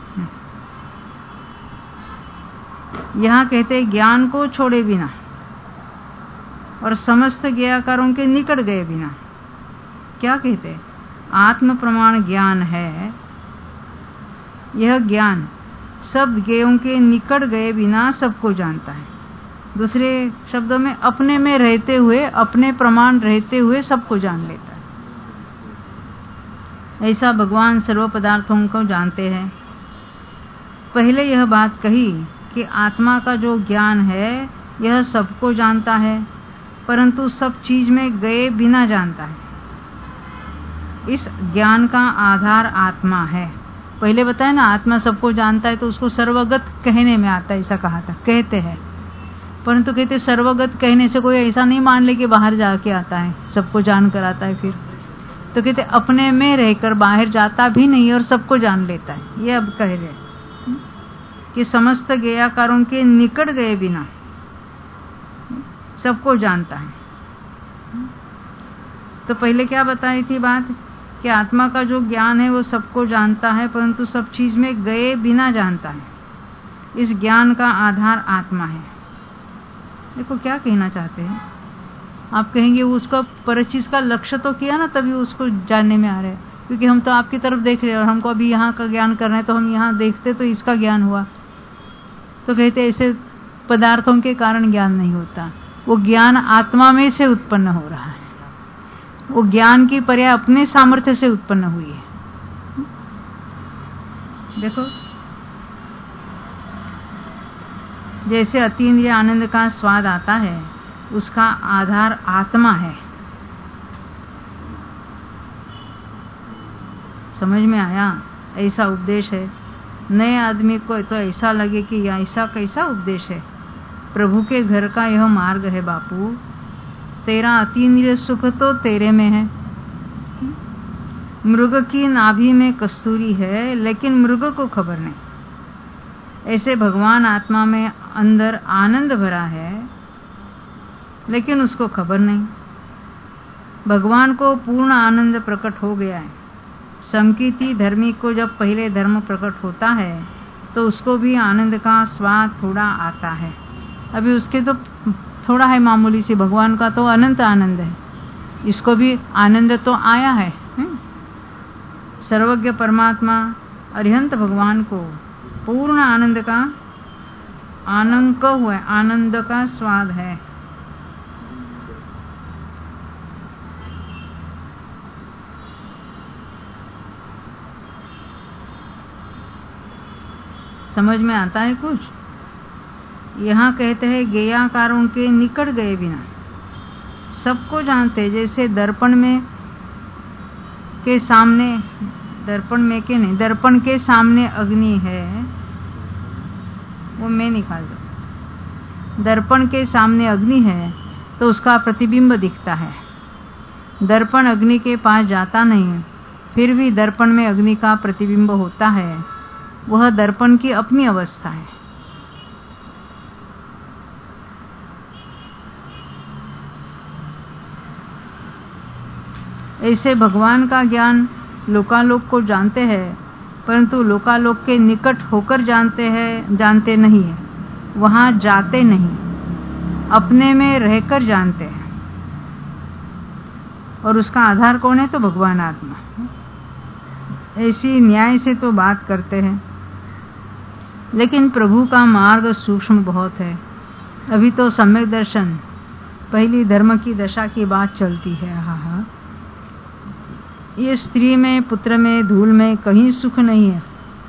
यहाँ कहते हैं ज्ञान को छोड़े बिना और समस्त ज्ञेयाकारों के निकट गए बिना। क्या कहते हैं? आत्म प्रमाण ज्ञान है। यह ज्ञान सब ज्ञेयों के निकट गए बिना सबको जानता है। दूसरे शब्दों में अपने में रहते हुए, अपने प्रमाण रहते हुए सबको जान लेता है। ऐसा भगवान सर्व पदार्थों को जानते हैं। पहले यह बात कही कि आत्मा का जो ज्ञान है यह सबको जानता है परंतु सब चीज में गए बिना जानता है। इस ज्ञान का आधार आत्मा है। पहले बताया ना, आत्मा सबको जानता है तो उसको सर्वगत कहने में आता है, ऐसा कहा था, कहते हैं। परंतु कहते सर्वगत कहने से कोई ऐसा नहीं मान ले कि बाहर जाके आता है, सबको जान कर आता है। फिर तो कहते अपने में रहकर बाहर जाता भी नहीं और सबको जान लेता है। ये अब कह रहे कि समस्त ज्ञेयाकारों के निकट गए बिना सबको जानता है। तो पहले क्या बताई थी बात कि आत्मा का जो ज्ञान है वो सबको जानता है परंतु सब चीज में गए बिना जानता है। इस ज्ञान का आधार आत्मा है। देखो क्या कहना चाहते हैं आप? कहेंगे उसका पर चीज का लक्ष्य तो किया ना, तभी उसको जानने में आ रहा है। क्योंकि हम तो आपकी तरफ देख रहे हैं और हमको अभी यहाँ का ज्ञान करना है, तो हम यहाँ देखते तो इसका ज्ञान हुआ। तो कहते ऐसे पदार्थों के कारण ज्ञान नहीं होता, वो ज्ञान आत्मा में से उत्पन्न हो रहा है। वो ज्ञान की पर्याय अपने सामर्थ्य से उत्पन्न हुई है। देखो जैसे अतीन्द्रिय आनंद का स्वाद आता है उसका आधार आत्मा है। समझ में आया? ऐसा उपदेश है। नए आदमी को तो ऐसा लगे कि ऐसा कैसा उपदेश है। प्रभु के घर का यह मार्ग है बापू, तेरा अतीन्द्रिय सुख तो तेरे में है। मृग की नाभि में कस्तूरी है लेकिन मृग को खबर नहीं। ऐसे भगवान आत्मा में अंदर आनंद भरा है लेकिन उसको खबर नहीं। भगवान को पूर्ण आनंद प्रकट हो गया है। समकीर्ति धर्मी को जब पहले धर्म प्रकट होता है तो उसको भी आनंद का स्वाद थोड़ा आता है। अभी उसके तो थोड़ा है मामूली सी, भगवान का तो अनंत आनंद है, इसको भी आनंद तो आया है। सर्वज्ञ परमात्मा अरिहंत भगवान को पूर्ण आनंद का आनंक हुआ, आनंद का स्वाद है। समझ में आता है कुछ? यहाँ कहते हैं ज्ञेयाकारों के निकट गए बिना सबको जानते। जैसे दर्पण में के सामने दर्पण में के नहीं, दर्पण के सामने अग्नि है, वो मैं निकाल दो। दर्पण के सामने अग्नि है तो उसका प्रतिबिंब दिखता है। दर्पण अग्नि के पास जाता नहीं, फिर भी दर्पण में अग्नि का प्रतिबिंब होता है। वह दर्पण की अपनी अवस्था है। ऐसे भगवान का ज्ञान लोकालोक को जानते हैं, परंतु लोकालोक के निकट होकर जानते नहीं है, वहां जाते नहीं, अपने में रहकर जानते हैं। और उसका आधार कौन है? तो भगवान आत्मा। ऐसी न्याय से तो बात करते हैं, लेकिन प्रभु का मार्ग सूक्ष्म बहुत है। अभी तो सम्यक दर्शन, पहली धर्म की दशा की बात चलती है। हाँ, ये स्त्री में, पुत्र में, धूल में कहीं सुख नहीं है।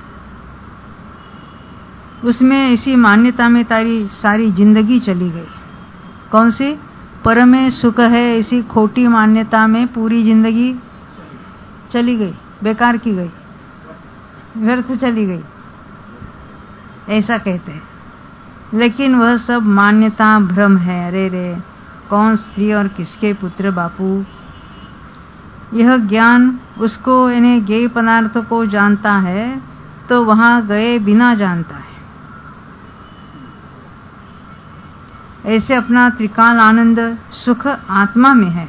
उसमें ऐसी मान्यता में तारी सारी जिंदगी चली गई। कौन सी? पर में सुख है, ऐसी खोटी मान्यता में पूरी जिंदगी चली गई, बेकार की गई, व्यर्थ चली गई, ऐसा कहते हैं। लेकिन वह सब मान्यता भ्रम है। अरे रे, कौन स्त्री और किसके पुत्र बापू? यह ज्ञान उसको, यानी ज्ञेय पदार्थ को जानता है तो वहां गए बिना जानता है। ऐसे अपना त्रिकाल आनंद सुख आत्मा में है,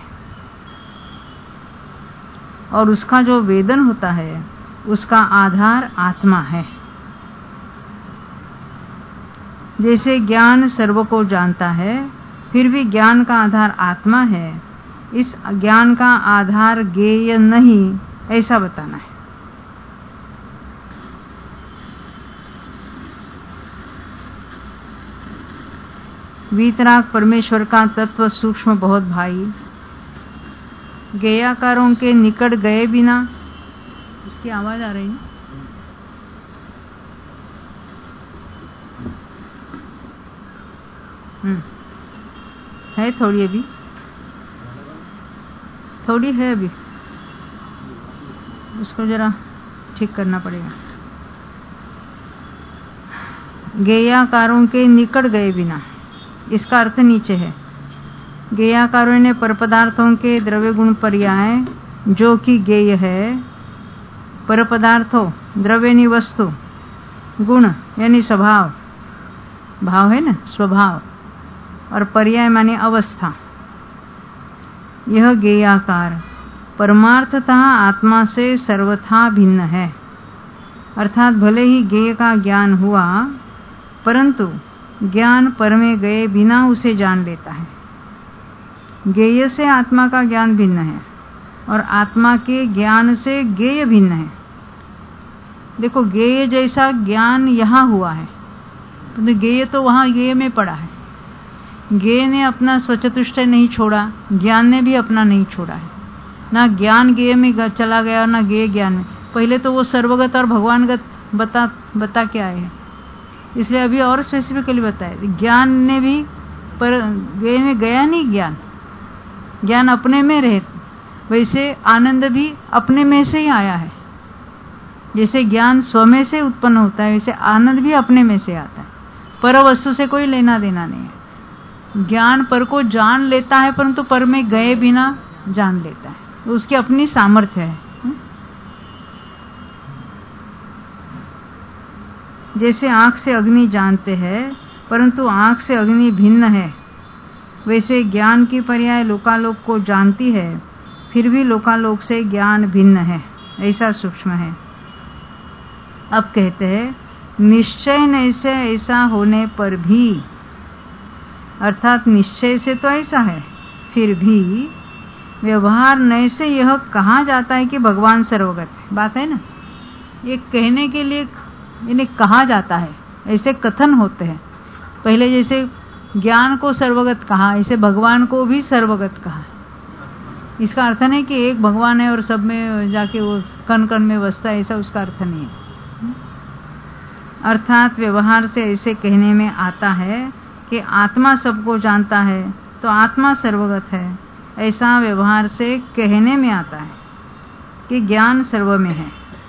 और उसका जो वेदन होता है उसका आधार आत्मा है। जैसे ज्ञान सर्व को जानता है, फिर भी ज्ञान का आधार आत्मा है, इस ज्ञान का आधार ज्ञेय नहीं, ऐसा बताना है। वीतराग परमेश्वर का तत्व सूक्ष्म बहुत भाई। ज्ञेयाकारों के निकट गए बिना, इसकी आवाज आ रही है? है थोड़ी, अभी थोड़ी है, अभी उसको जरा ठीक करना पड़ेगा। ज्ञेयाकारों के निकट गए बिना, इसका अर्थ नीचे है। ज्ञेयाकारों ने पर पदार्थों के द्रव्य गुण पर्याय जो कि ज्ञेय है, पर पदार्थों द्रव्यनी वस्तु, गुण यानी स्वभाव, भाव है ना, स्वभाव, और पर्याय माने अवस्था। यह ज्ञेयाकार परमार्थतः आत्मा से सर्वथा भिन्न है। अर्थात भले ही ज्ञेय का ज्ञान हुआ, परंतु ज्ञान पर में गए बिना उसे जान लेता है। ज्ञेय से आत्मा का ज्ञान भिन्न है, और आत्मा के ज्ञान से ज्ञेय भिन्न है। देखो, ज्ञेय जैसा ज्ञान यहाँ हुआ है, तो ज्ञेय तो वहाँ ज्ञेय में पड़ा है। ज्ञेय ने अपना स्वचतुष्टय नहीं छोड़ा, ज्ञान ने भी अपना नहीं छोड़ा है। ना ज्ञान ज्ञेय में चला गया, ना ज्ञेय ज्ञान में। पहले तो वो सर्वगत और भगवानगत बता के आए हैं, इसलिए अभी और स्पेसिफिकली बताया। ज्ञान ने भी, पर ज्ञेय में गया नहीं ज्ञान अपने में रहे। वैसे आनंद भी अपने में से ही आया है। जैसे ज्ञान स्व में से उत्पन्न होता है, वैसे आनंद भी अपने में से आता है। पर वस्तु से कोई लेना देना नहीं है। ज्ञान पर को जान लेता है, परंतु पर में गए बिना जान लेता है, उसकी अपनी सामर्थ्य है। जैसे आंख से अग्नि जानते हैं, परंतु आंख से अग्नि भिन्न है, वैसे ज्ञान की पर्याय लोकालोक को जानती है, फिर भी लोकालोक से ज्ञान भिन्न है, ऐसा सूक्ष्म है। अब कहते हैं, निश्चय नैसे ऐसा होने पर भी, अर्थात निश्चय से तो ऐसा है, फिर भी व्यवहार नए से यह कहा जाता है कि भगवान सर्वगत है। बात है ना, ये कहने के लिए इन्हें कहा जाता है, ऐसे कथन होते हैं। पहले जैसे ज्ञान को सर्वगत कहा, ऐसे भगवान को भी सर्वगत कहा। इसका अर्थ नहीं कि एक भगवान है और सब में जाके वो कण कण में बसता है, ऐसा उसका अर्थ नहीं है। अर्थात व्यवहार से ऐसे कहने में आता है कि आत्मा सबको जानता है तो आत्मा सर्वगत है, ऐसा व्यवहार से कहने में आता है कि ज्ञान सर्व में है।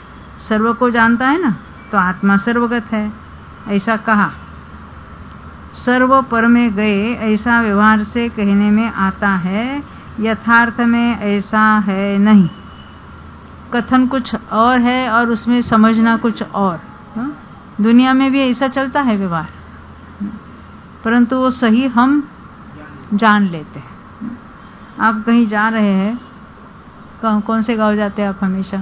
सर्व को जानता है ना, तो आत्मा सर्वगत है, ऐसा कहा। सर्व पर में गए ऐसा व्यवहार से कहने में आता है, यथार्थ में ऐसा है नहीं। कथन कुछ और है और उसमें समझना कुछ और। दुनिया में भी ऐसा चलता है व्यवहार, परंतु वो सही हम जान लेते हैं। आप कहीं जा रहे हैं, कौन से गांव जाते हैं आप हमेशा?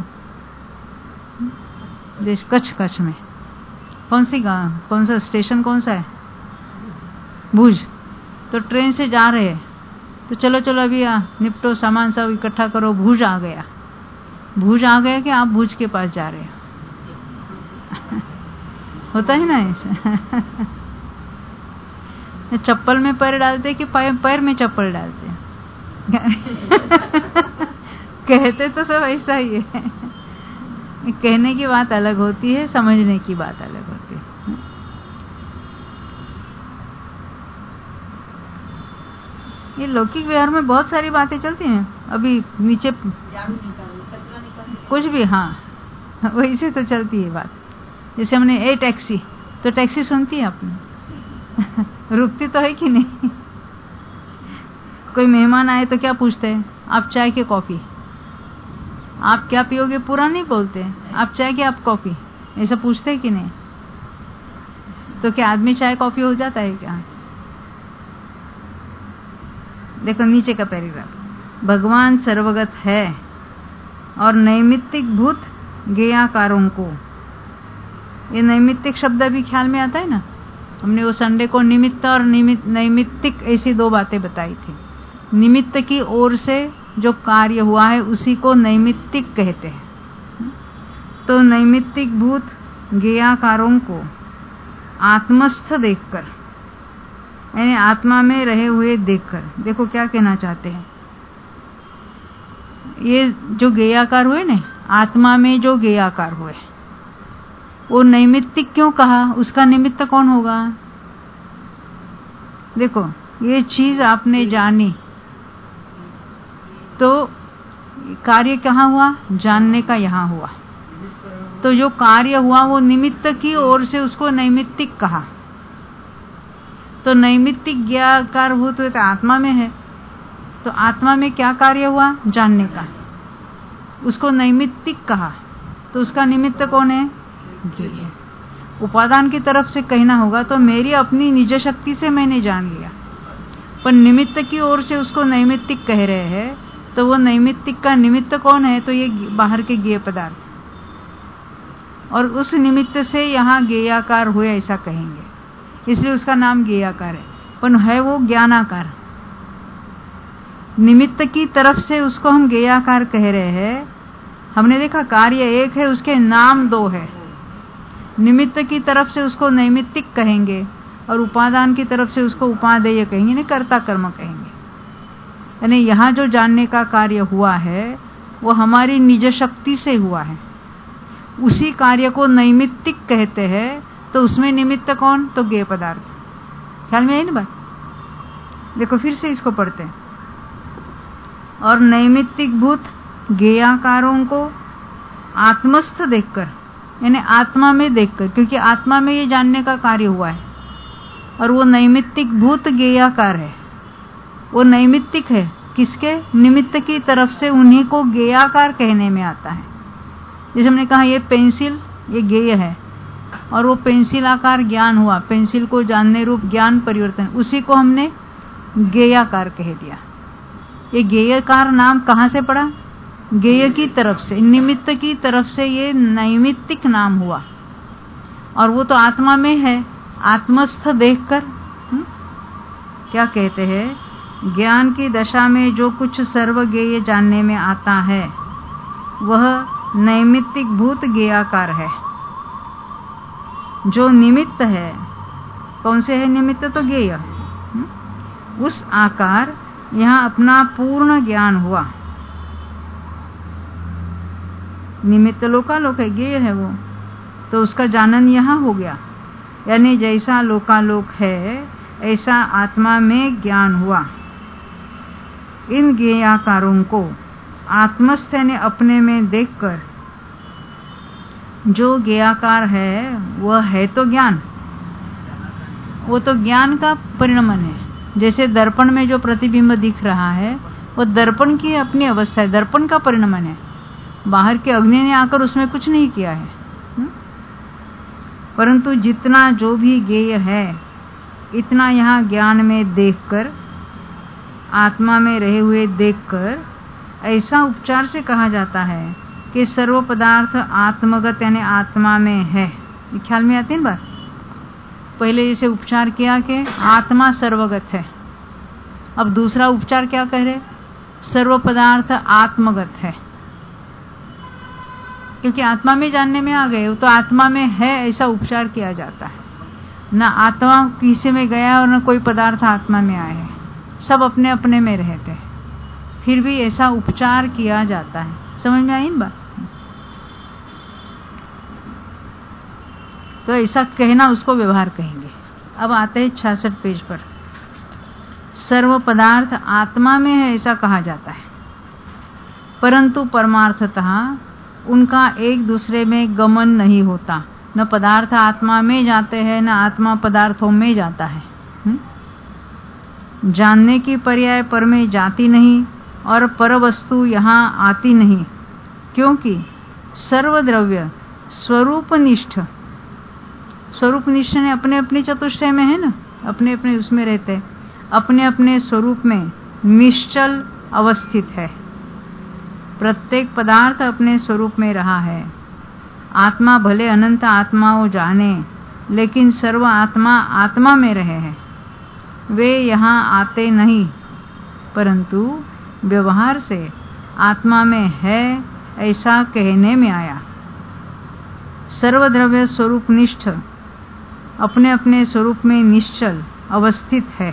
देश कच्छ में कौन सी गांव, कौन सा स्टेशन कौन सा है? भुज। तो ट्रेन से जा रहे हैं, तो चलो अभी निपटो, सामान सब इकट्ठा करो, भुज आ गया। भुज आ गया कि आप भुज के पास जा रहे हो? होता है ना ऐसा। चप्पल में पैर डालते कि पैर में चप्पल डालते? कहते तो सब ऐसा ही है। कहने की बात अलग होती है, समझने की बात अलग होती है। ये लौकिक व्यवहार में बहुत सारी बातें चलती हैं। अभी नीचे कुछ भी, हाँ वही से तो चलती है बात। जैसे हमने ए टैक्सी, तो टैक्सी सुनती है आपने? रुकती तो है कि नहीं? कोई मेहमान आए तो क्या पूछते हैं? आप चाय के कॉफी? आप क्या पियोगे पूरा नहीं बोलते, आप चाय के आप कॉफी, ऐसा पूछते हैं कि नहीं? तो क्या आदमी चाय कॉफी हो जाता है क्या? देखो नीचे का पैराग्राफ। भगवान सर्वगत है और नैमित्तिक भूत ज्ञेयाकारों को, ये नैमित्तिक शब्द भी ख्याल में आता है ना? हमने वो संडे को निमित्त और नैमित्तिक ऐसी दो बातें बताई थी। निमित्त की ओर से जो कार्य हुआ है उसी को नैमित्तिक कहते हैं। तो नैमित्तिक भूत ज्ञेयाकारों को आत्मस्थ देखकर, यानी आत्मा में रहे हुए देखकर, देखो क्या कहना चाहते हैं। ये जो ज्ञेयाकार हुए ना, आत्मा में जो ज्ञेयाकार हुए, वो नैमित्तिक क्यों कहा? उसका निमित्त कौन होगा? देखो ये चीज आपने जानी, तो कार्य कहाँ हुआ? जानने का यहाँ हुआ। तो जो कार्य हुआ वो निमित्त की ओर से उसको नैमित्तिक कहा। तो नैमित्तिक ज्ञेयाकार भूत तो आत्मा में है, तो आत्मा में क्या कार्य हुआ? जानने का, उसको नैमित्तिक कहा। तो उसका निमित्त कौन है? ज्ञेय। उपादान की तरफ से कहना होगा तो मेरी अपनी निज शक्ति से मैंने जान लिया, पर निमित्त की ओर से उसको नैमित्तिक कह रहे हैं। तो वो नैमित्तिक का निमित्त कौन है? तो ये बाहर के ज्ञेय पदार्थ, और उस निमित्त से यहाँ ज्ञेयाकार हुए ऐसा कहेंगे, इसलिए उसका नाम ज्ञेयाकार है। पर है वो ज्ञानाकार। निमित्त की तरफ से उसको हम ज्ञेयाकार कह रहे हैं। हमने देखा कार्य एक है, उसके नाम दो है। निमित्त की तरफ से उसको नैमित्तिक कहेंगे और उपादान की तरफ से उसको उपादेय कहेंगे, नहीं कर्ता कर्म कहेंगे। यानी यहाँ जो जानने का कार्य हुआ है वो हमारी निज शक्ति से हुआ है, उसी कार्य को नैमित्तिक कहते हैं। तो उसमें निमित्त कौन? तो ज्ञेय पदार्थ। ख्याल में आई ना बात? देखो फिर से इसको पढ़ते हैं। और नैमित्तिक भूत ज्ञेयाकारों को आत्मस्थ देखकर, यानी आत्मा में देखकर, क्योंकि आत्मा में ये जानने का कार्य हुआ है, और वो नैमित्तिक भूत ज्ञेयाकार है। वो नैमित्तिक है किसके? निमित्त की तरफ से, उन्हीं को ज्ञेयाकार कहने में आता है। जैसे हमने कहा ये पेंसिल, ये ज्ञेय है, और वो पेंसिल आकार ज्ञान हुआ, पेंसिल को जानने रूप ज्ञान परिवर्तन, उसी को हमने ज्ञेयाकार कह दिया। ये ज्ञेयकार नाम कहाँ से पड़ा? ज्ञेय की तरफ से, निमित्त की तरफ से ये नैमित्तिक नाम हुआ, और वो तो आत्मा में है। आत्मस्थ देखकर क्या कहते हैं? ज्ञान की दशा में जो कुछ सर्वज्ञेय जानने में आता है वह नैमित्तिक भूत ज्ञेयाकार है। जो निमित्त है, कौन से है निमित्त? तो ज्ञेय। उस आकार यहाँ अपना पूर्ण ज्ञान हुआ। निमित्त लोकालोक है, ज्ञेय है वो, तो उसका जानन यहाँ हो गया। यानी जैसा लोकालोक है ऐसा आत्मा में ज्ञान हुआ। इन ज्ञेयाकारों को आत्मस्थ यानी अपने में देखकर जो ज्ञाकार है वह है तो ज्ञान, वो तो ज्ञान का परिणमन है। जैसे दर्पण में जो प्रतिबिंब दिख रहा है वो दर्पण की अपनी अवस्था है, दर्पण का परिणमन है। बाहर के अग्नि ने आकर उसमें कुछ नहीं किया है। परंतु जितना जो भी ज्ञेय है इतना यहाँ ज्ञान में देखकर, आत्मा में रहे हुए देखकर ऐसा उपचार से कहा जाता है कि सर्व पदार्थ आत्मगत यानी आत्मा में है। ये ख्याल में आती है ना बात। पहले जैसे उपचार किया कि आत्मा सर्वगत है, अब दूसरा उपचार क्या कह रहे, सर्व पदार्थ आत्मगत है। क्योंकि आत्मा में जानने में आ गए, तो आत्मा में है ऐसा उपचार किया जाता है। ना आत्मा किसी में गया और न कोई पदार्थ आत्मा में आए हैं, सब अपने अपने में रहते हैं, फिर भी ऐसा उपचार किया जाता है। समझ में आई ना बात। तो ऐसा कहना उसको व्यवहार कहेंगे। अब आते हैं 66 पेज पर। सर्व पदार्थ आत्मा में है ऐसा कहा जाता है, परंतु परमार्थतः उनका एक दूसरे में गमन नहीं होता। न पदार्थ आत्मा में जाते हैं न आत्मा पदार्थों में जाता है। जानने की पर्याय पर में जाती नहीं और पर वस्तु यहाँ आती नहीं, क्योंकि सर्वद्रव्य स्वरूपनिष्ठ, स्वरूपनिष्ठ ने अपने अपने चतुष्टय में है ना, अपने अपने उसमें रहते, अपने अपने स्वरूप में निश्चल अवस्थित है। प्रत्येक पदार्थ अपने स्वरूप में रहा है। आत्मा भले अनंत आत्माओं जाने, लेकिन सर्व आत्मा आत्मा में रहे हैं। वे यहाँ आते नहीं, परंतु व्यवहार से आत्मा में है ऐसा कहने में आया। सर्वद्रव्य स्वरूपनिष्ठ अपने अपने स्वरूप में निश्चल अवस्थित है।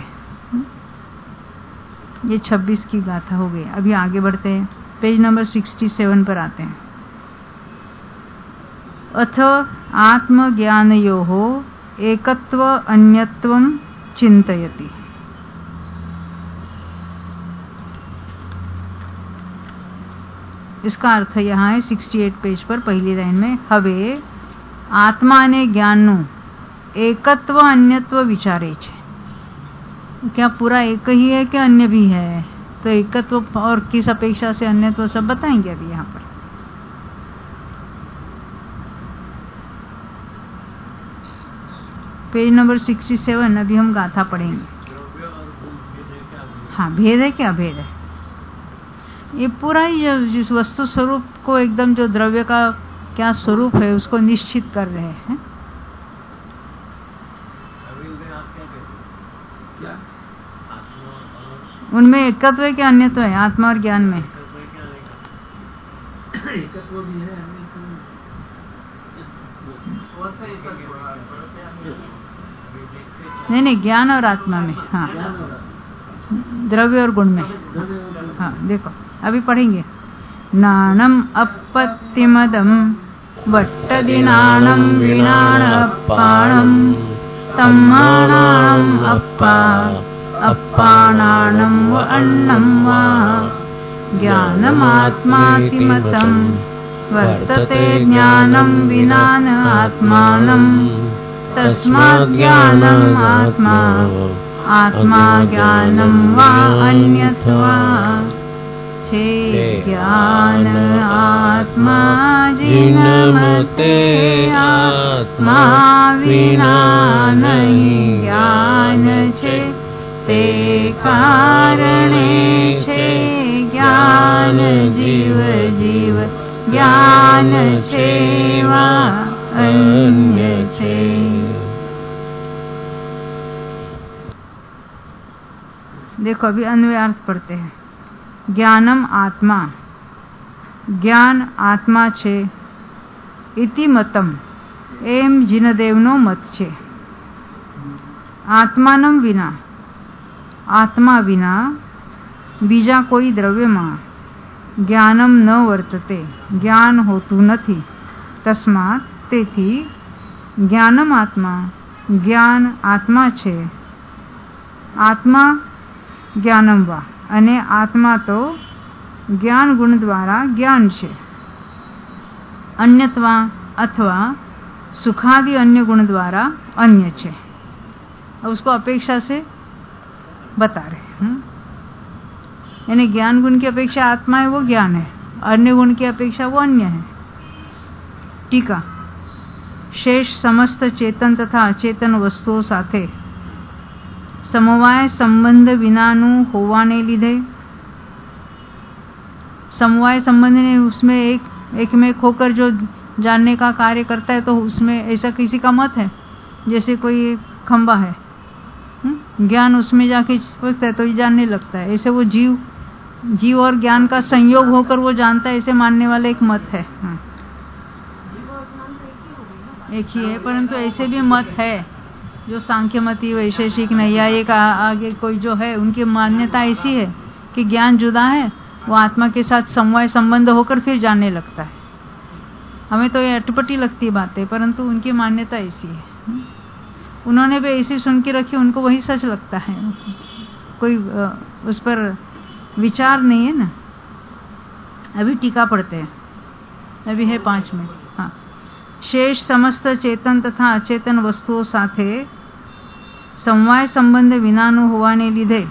ये 26 की गाथा हो गई। अभी आगे बढ़ते हैं, पेज नंबर 67 पर आते हैं। अथ आत्मज्ञानयोः एकत्व अन्यत्वं चिंतयति। इसका अर्थ यहाँ है 68 पेज पर पहली लाइन में, हवे आत्मा ने ज्ञानનું एकत्व अन्यत्व विचारे छे। क्या पूरा एक ही है कि अन्य भी है? तो एकत्व और किस अपेक्षा से अन्यत्व सब बताएंगे अभी यहाँ पर। पेज नंबर 67 अभी हम गाथा पढ़ेंगे। हाँ, भेद है क्या? भेद है। ये पूरा ही जिस वस्तु स्वरूप को एकदम जो द्रव्य का क्या स्वरूप है उसको निश्चित कर रहे हैं। उनमें एकत्व है क्या अन्यत्व है? आत्मा और ज्ञान में एकत्व भी है, नहीं, ज्ञान और आत्मा में। हाँ, द्रव्य और गुण में। हाँ, देखो अभी पढ़ेंगे। नानम अपत्तिमदम वट्टदिनाणं विनाणप्पाणं तम्माणाणं अप्पा अप्पाणाणं व अन्नं वा ज्ञानमात्मातिमतं वर्तते ज्ञानं विनान आत्मानं तस्मात् ज्ञानम् आत्मा आत्मा ज्ञानं वा अन्यत्वा छे ज्ञान आत्मा जिनमते आत्मा विना नहीं ज्ञान छे ते कारणे छे ज्ञान जीव जीव ज्ञान छे वा अन्य छे। देखो अभी अन्वय अर्थ पढ़ते हैं। ज्ञानम आत्मा, ज्ञान आत्मा छे इति मतम एम जिनदेवनो मत छे। आत्मानं विना, आत्मा विना बीजा कोई द्रव्यમાં ज्ञानम न वर्तते, ज्ञान होતું નથી। तस्मात् તેથી જ્ઞાનમ આત્મા, જ્ઞાન આત્મા છે। આત્મા જ્ઞાનમ વા, અને આત્મા તો જ્ઞાન ગુણ દ્વારા જ્ઞાન છે। अन्यत्वा अथवा सुखादि अन्य गुण द्वारा अन्य छे। उसको अपेक्षा से बता रहे यानी ज्ञान गुण की अपेक्षा आत्मा है वो ज्ञान है, अन्य गुण की अपेक्षा वो अन्य है। टीका शेष समस्त चेतन तथा अचेतन वस्तुओं साथे समवाय संबंध विनानु होवाने लीधे, समवाय संबंध ने उसमें एक में खोकर जो जानने का कार्य करता है, तो उसमें ऐसा किसी का मत है जैसे कोई खंबा है, ज्ञान उसमें जाके चिपकता है तो ये जानने लगता है। ऐसे वो जीव और ज्ञान का संयोग होकर वो जानता है, ऐसे मानने वाला एक मत है। एक ही है, परंतु ऐसे भी मत है जो सांख्यमती वैशेषिक नैयायिक आगे कोई जो है, उनकी मान्यता ऐसी है कि ज्ञान जुदा है, वो आत्मा के साथ समवाय संबंध होकर फिर जानने लगता है। हमें तो ये अटपटी लगती बातें, परंतु उनकी मान्यता ऐसी है। उन्होंने भी ऐसी सुन के रखी, उनको वही सच लगता है, कोई उस पर विचार नहीं है ना। अभी टीका पढ़ते हैं, अभी है 5 मिनट। हाँ, शेष समस्त चेतन तथा अचेतन वस्तुओं साथे समवाय संबंध विनानु होवाने લીધે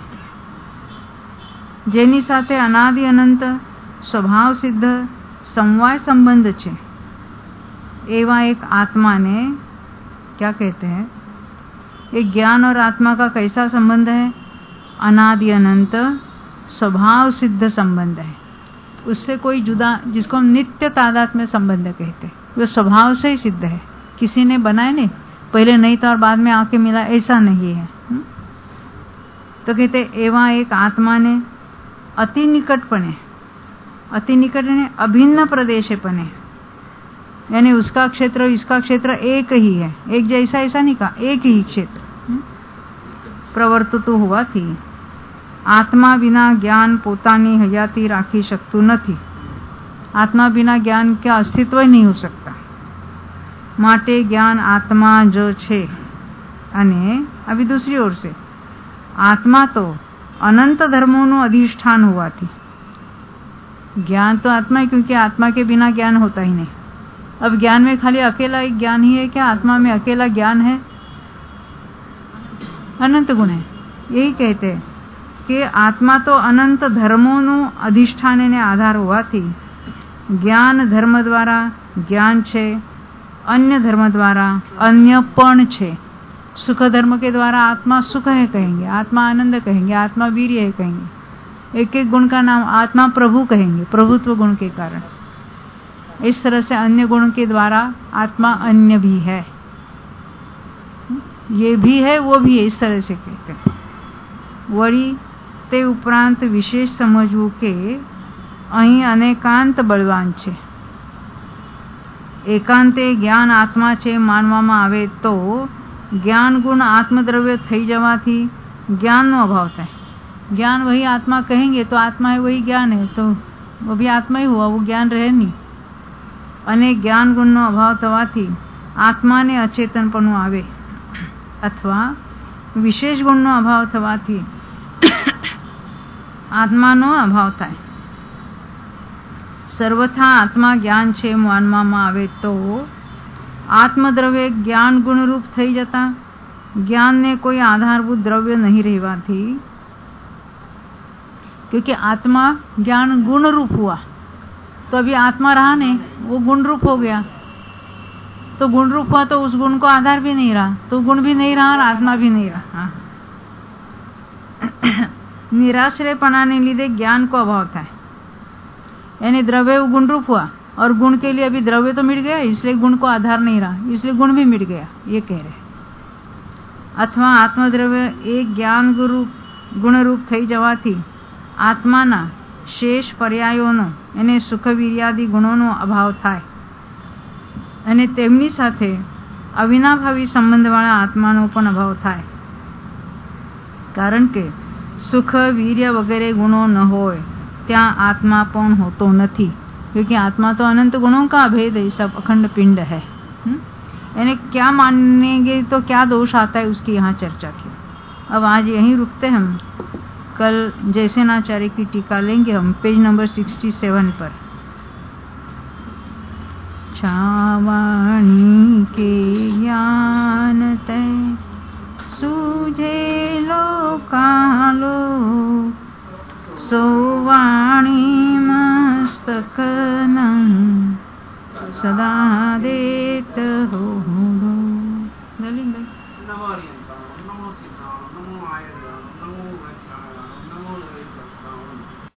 જેની સાથે અનાદિ અનંત સ્વભાવ સિદ્ધ સમવાય સંબંધ છે, એવા एक आत्मा ने क्या कहते हैं, एक ज्ञान और आत्मा का कैसा संबंध है, अनादि अनंत स्वभाव सिद्ध संबंध है। उससे कोई जुदा, जिसको हम नित्य तादात्म्य संबंध कहते हैं, वो स्वभाव से ही सिद्ध है, किसी ने बनाया नहीं, पहले नहीं था और बाद में आके मिला, ऐसा नहीं है। तो कहते एवं एक आत्मा ने अति निकटपणे, अति निकट ने अभिन्न प्रदेशपणे, यानी उसका क्षेत्र इसका क्षेत्र एक ही है, एक जैसा ऐसा नहीं कहा, एक ही क्षेत्र प्रवर्तित हुआ थी। आत्मा बिना ज्ञान પોતાની હયાતી રાખી શકતું નથી, आत्मा बिना ज्ञान का अस्तित्व ही नहीं हो सकता। માટે ज्ञान आत्मा जो छे। અને अभी दूसरी ओर से आत्मा तो अनंत धर्मों अधिष्ठान हुआ थी। ज्ञान तो आत्मा है, क्योंकि आत्मा के बिना ज्ञान होता ही नहीं। अब ज्ञान में खाली अकेला एक ज्ञान ही है क्या? आत्मा में अकेला ज्ञान है? अनंत गुण है। यही कहते हैं कि आत्मा तो अनंत धर्मों अधिष्ठान ने आधार हुआ थी। ज्ञान धर्म द्वारा ज्ञान छे, अन्य धर्म द्वारा अन्य पण छे। सुख धर्म के द्वारा आत्मा सुख है कहेंगे, आत्मा आनंद कहेंगे, आत्मा वीर्य है कहेंगे, एक एक गुण का नाम आत्मा प्रभु कहेंगे, प्रभुत्व गुण के कारण। इस तरह से अन्य गुण के द्वारा आत्मा अन्य भी है, ये भी है वो भी है, इस तरह से कहते हैं। वरी ते उपरांत विशेष समझવું કે અહીં અનેકાંત બળવાન છે। એકાંતે જ્ઞાન આત્મા છે માનવામાં આવે તો ज्ञान गुण आत्मद्रव्य થઈ જવાથી ज्ञानનો અભાવ થાય। ज्ञान वही आत्मा कहेंगे तो आत्मा है वही ज्ञान है, तो वो भी आत्मा ही हुआ, वो ज्ञान रहे नहीं। અને ज्ञान गुणનો અભાવ થવાથી આત્માને અચેતનપણું આવે, અથવા વિશેષ ગુણનો અભાવ થવાથી આત્માનો અભાવ થાય। સર્વથા આત્મા જ્ઞાન છે માનવામાં આવે તો आत्मद्रव्य ज्ञान गुण रूप थई जता ज्ञान ने कोई आधारभूत द्रव्य नहीं रहवाथी, क्योंकि आत्मा ज्ञान गुण रूप हुआ तो अभी आत्मा रहा नहीं, वो गुण रूप हो गया। तो गुण रूप हुआ तो उस गुण को आधार भी नहीं रहा, तो गुण भी नहीं रहा और आत्मा भी नहीं रहा। निराश्रयपणा ने लीधे ज्ञान को अभाव था, यानी द्रव्य गुण रूप हुआ और गुण के लिए अभी द्रव्य तो मिट गया, इसलिए गुण को आधार नहीं रहा, इसलिए गुण भी मिट गया, ये कह रहे। अथवा आत्मद्रव्य एक ज्ञान गुण रूप थई जवाथी आत्माना शेष पर्यायोनो એને સુખ વીર્યાદિ ગુણોનો અભાવ થાય અને તેમની સાથે અવિનાભાવી સંબંધવાળા આત્માનો પણ અભાવ થાય। કારણ કે સુખ વીર્ય વગેરે ગુણો ન હોય ત્યાં આત્मा પણ હોતો નથી, क्योंकि आत्मा तो अनंत गुणों का अभेद है, सब अखंड पिंड है। यानी क्या मानेंगे तो क्या दोष आता है, उसकी यहाँ चर्चा की। अब आज यहीं रुकते हम, कल जयसेनाचार्य की टीका लेंगे हम पेज नंबर 67 पर। छावाणी के ज्ञान तै सूझे लोकालो सोवाणी मस्तक सदा देत हो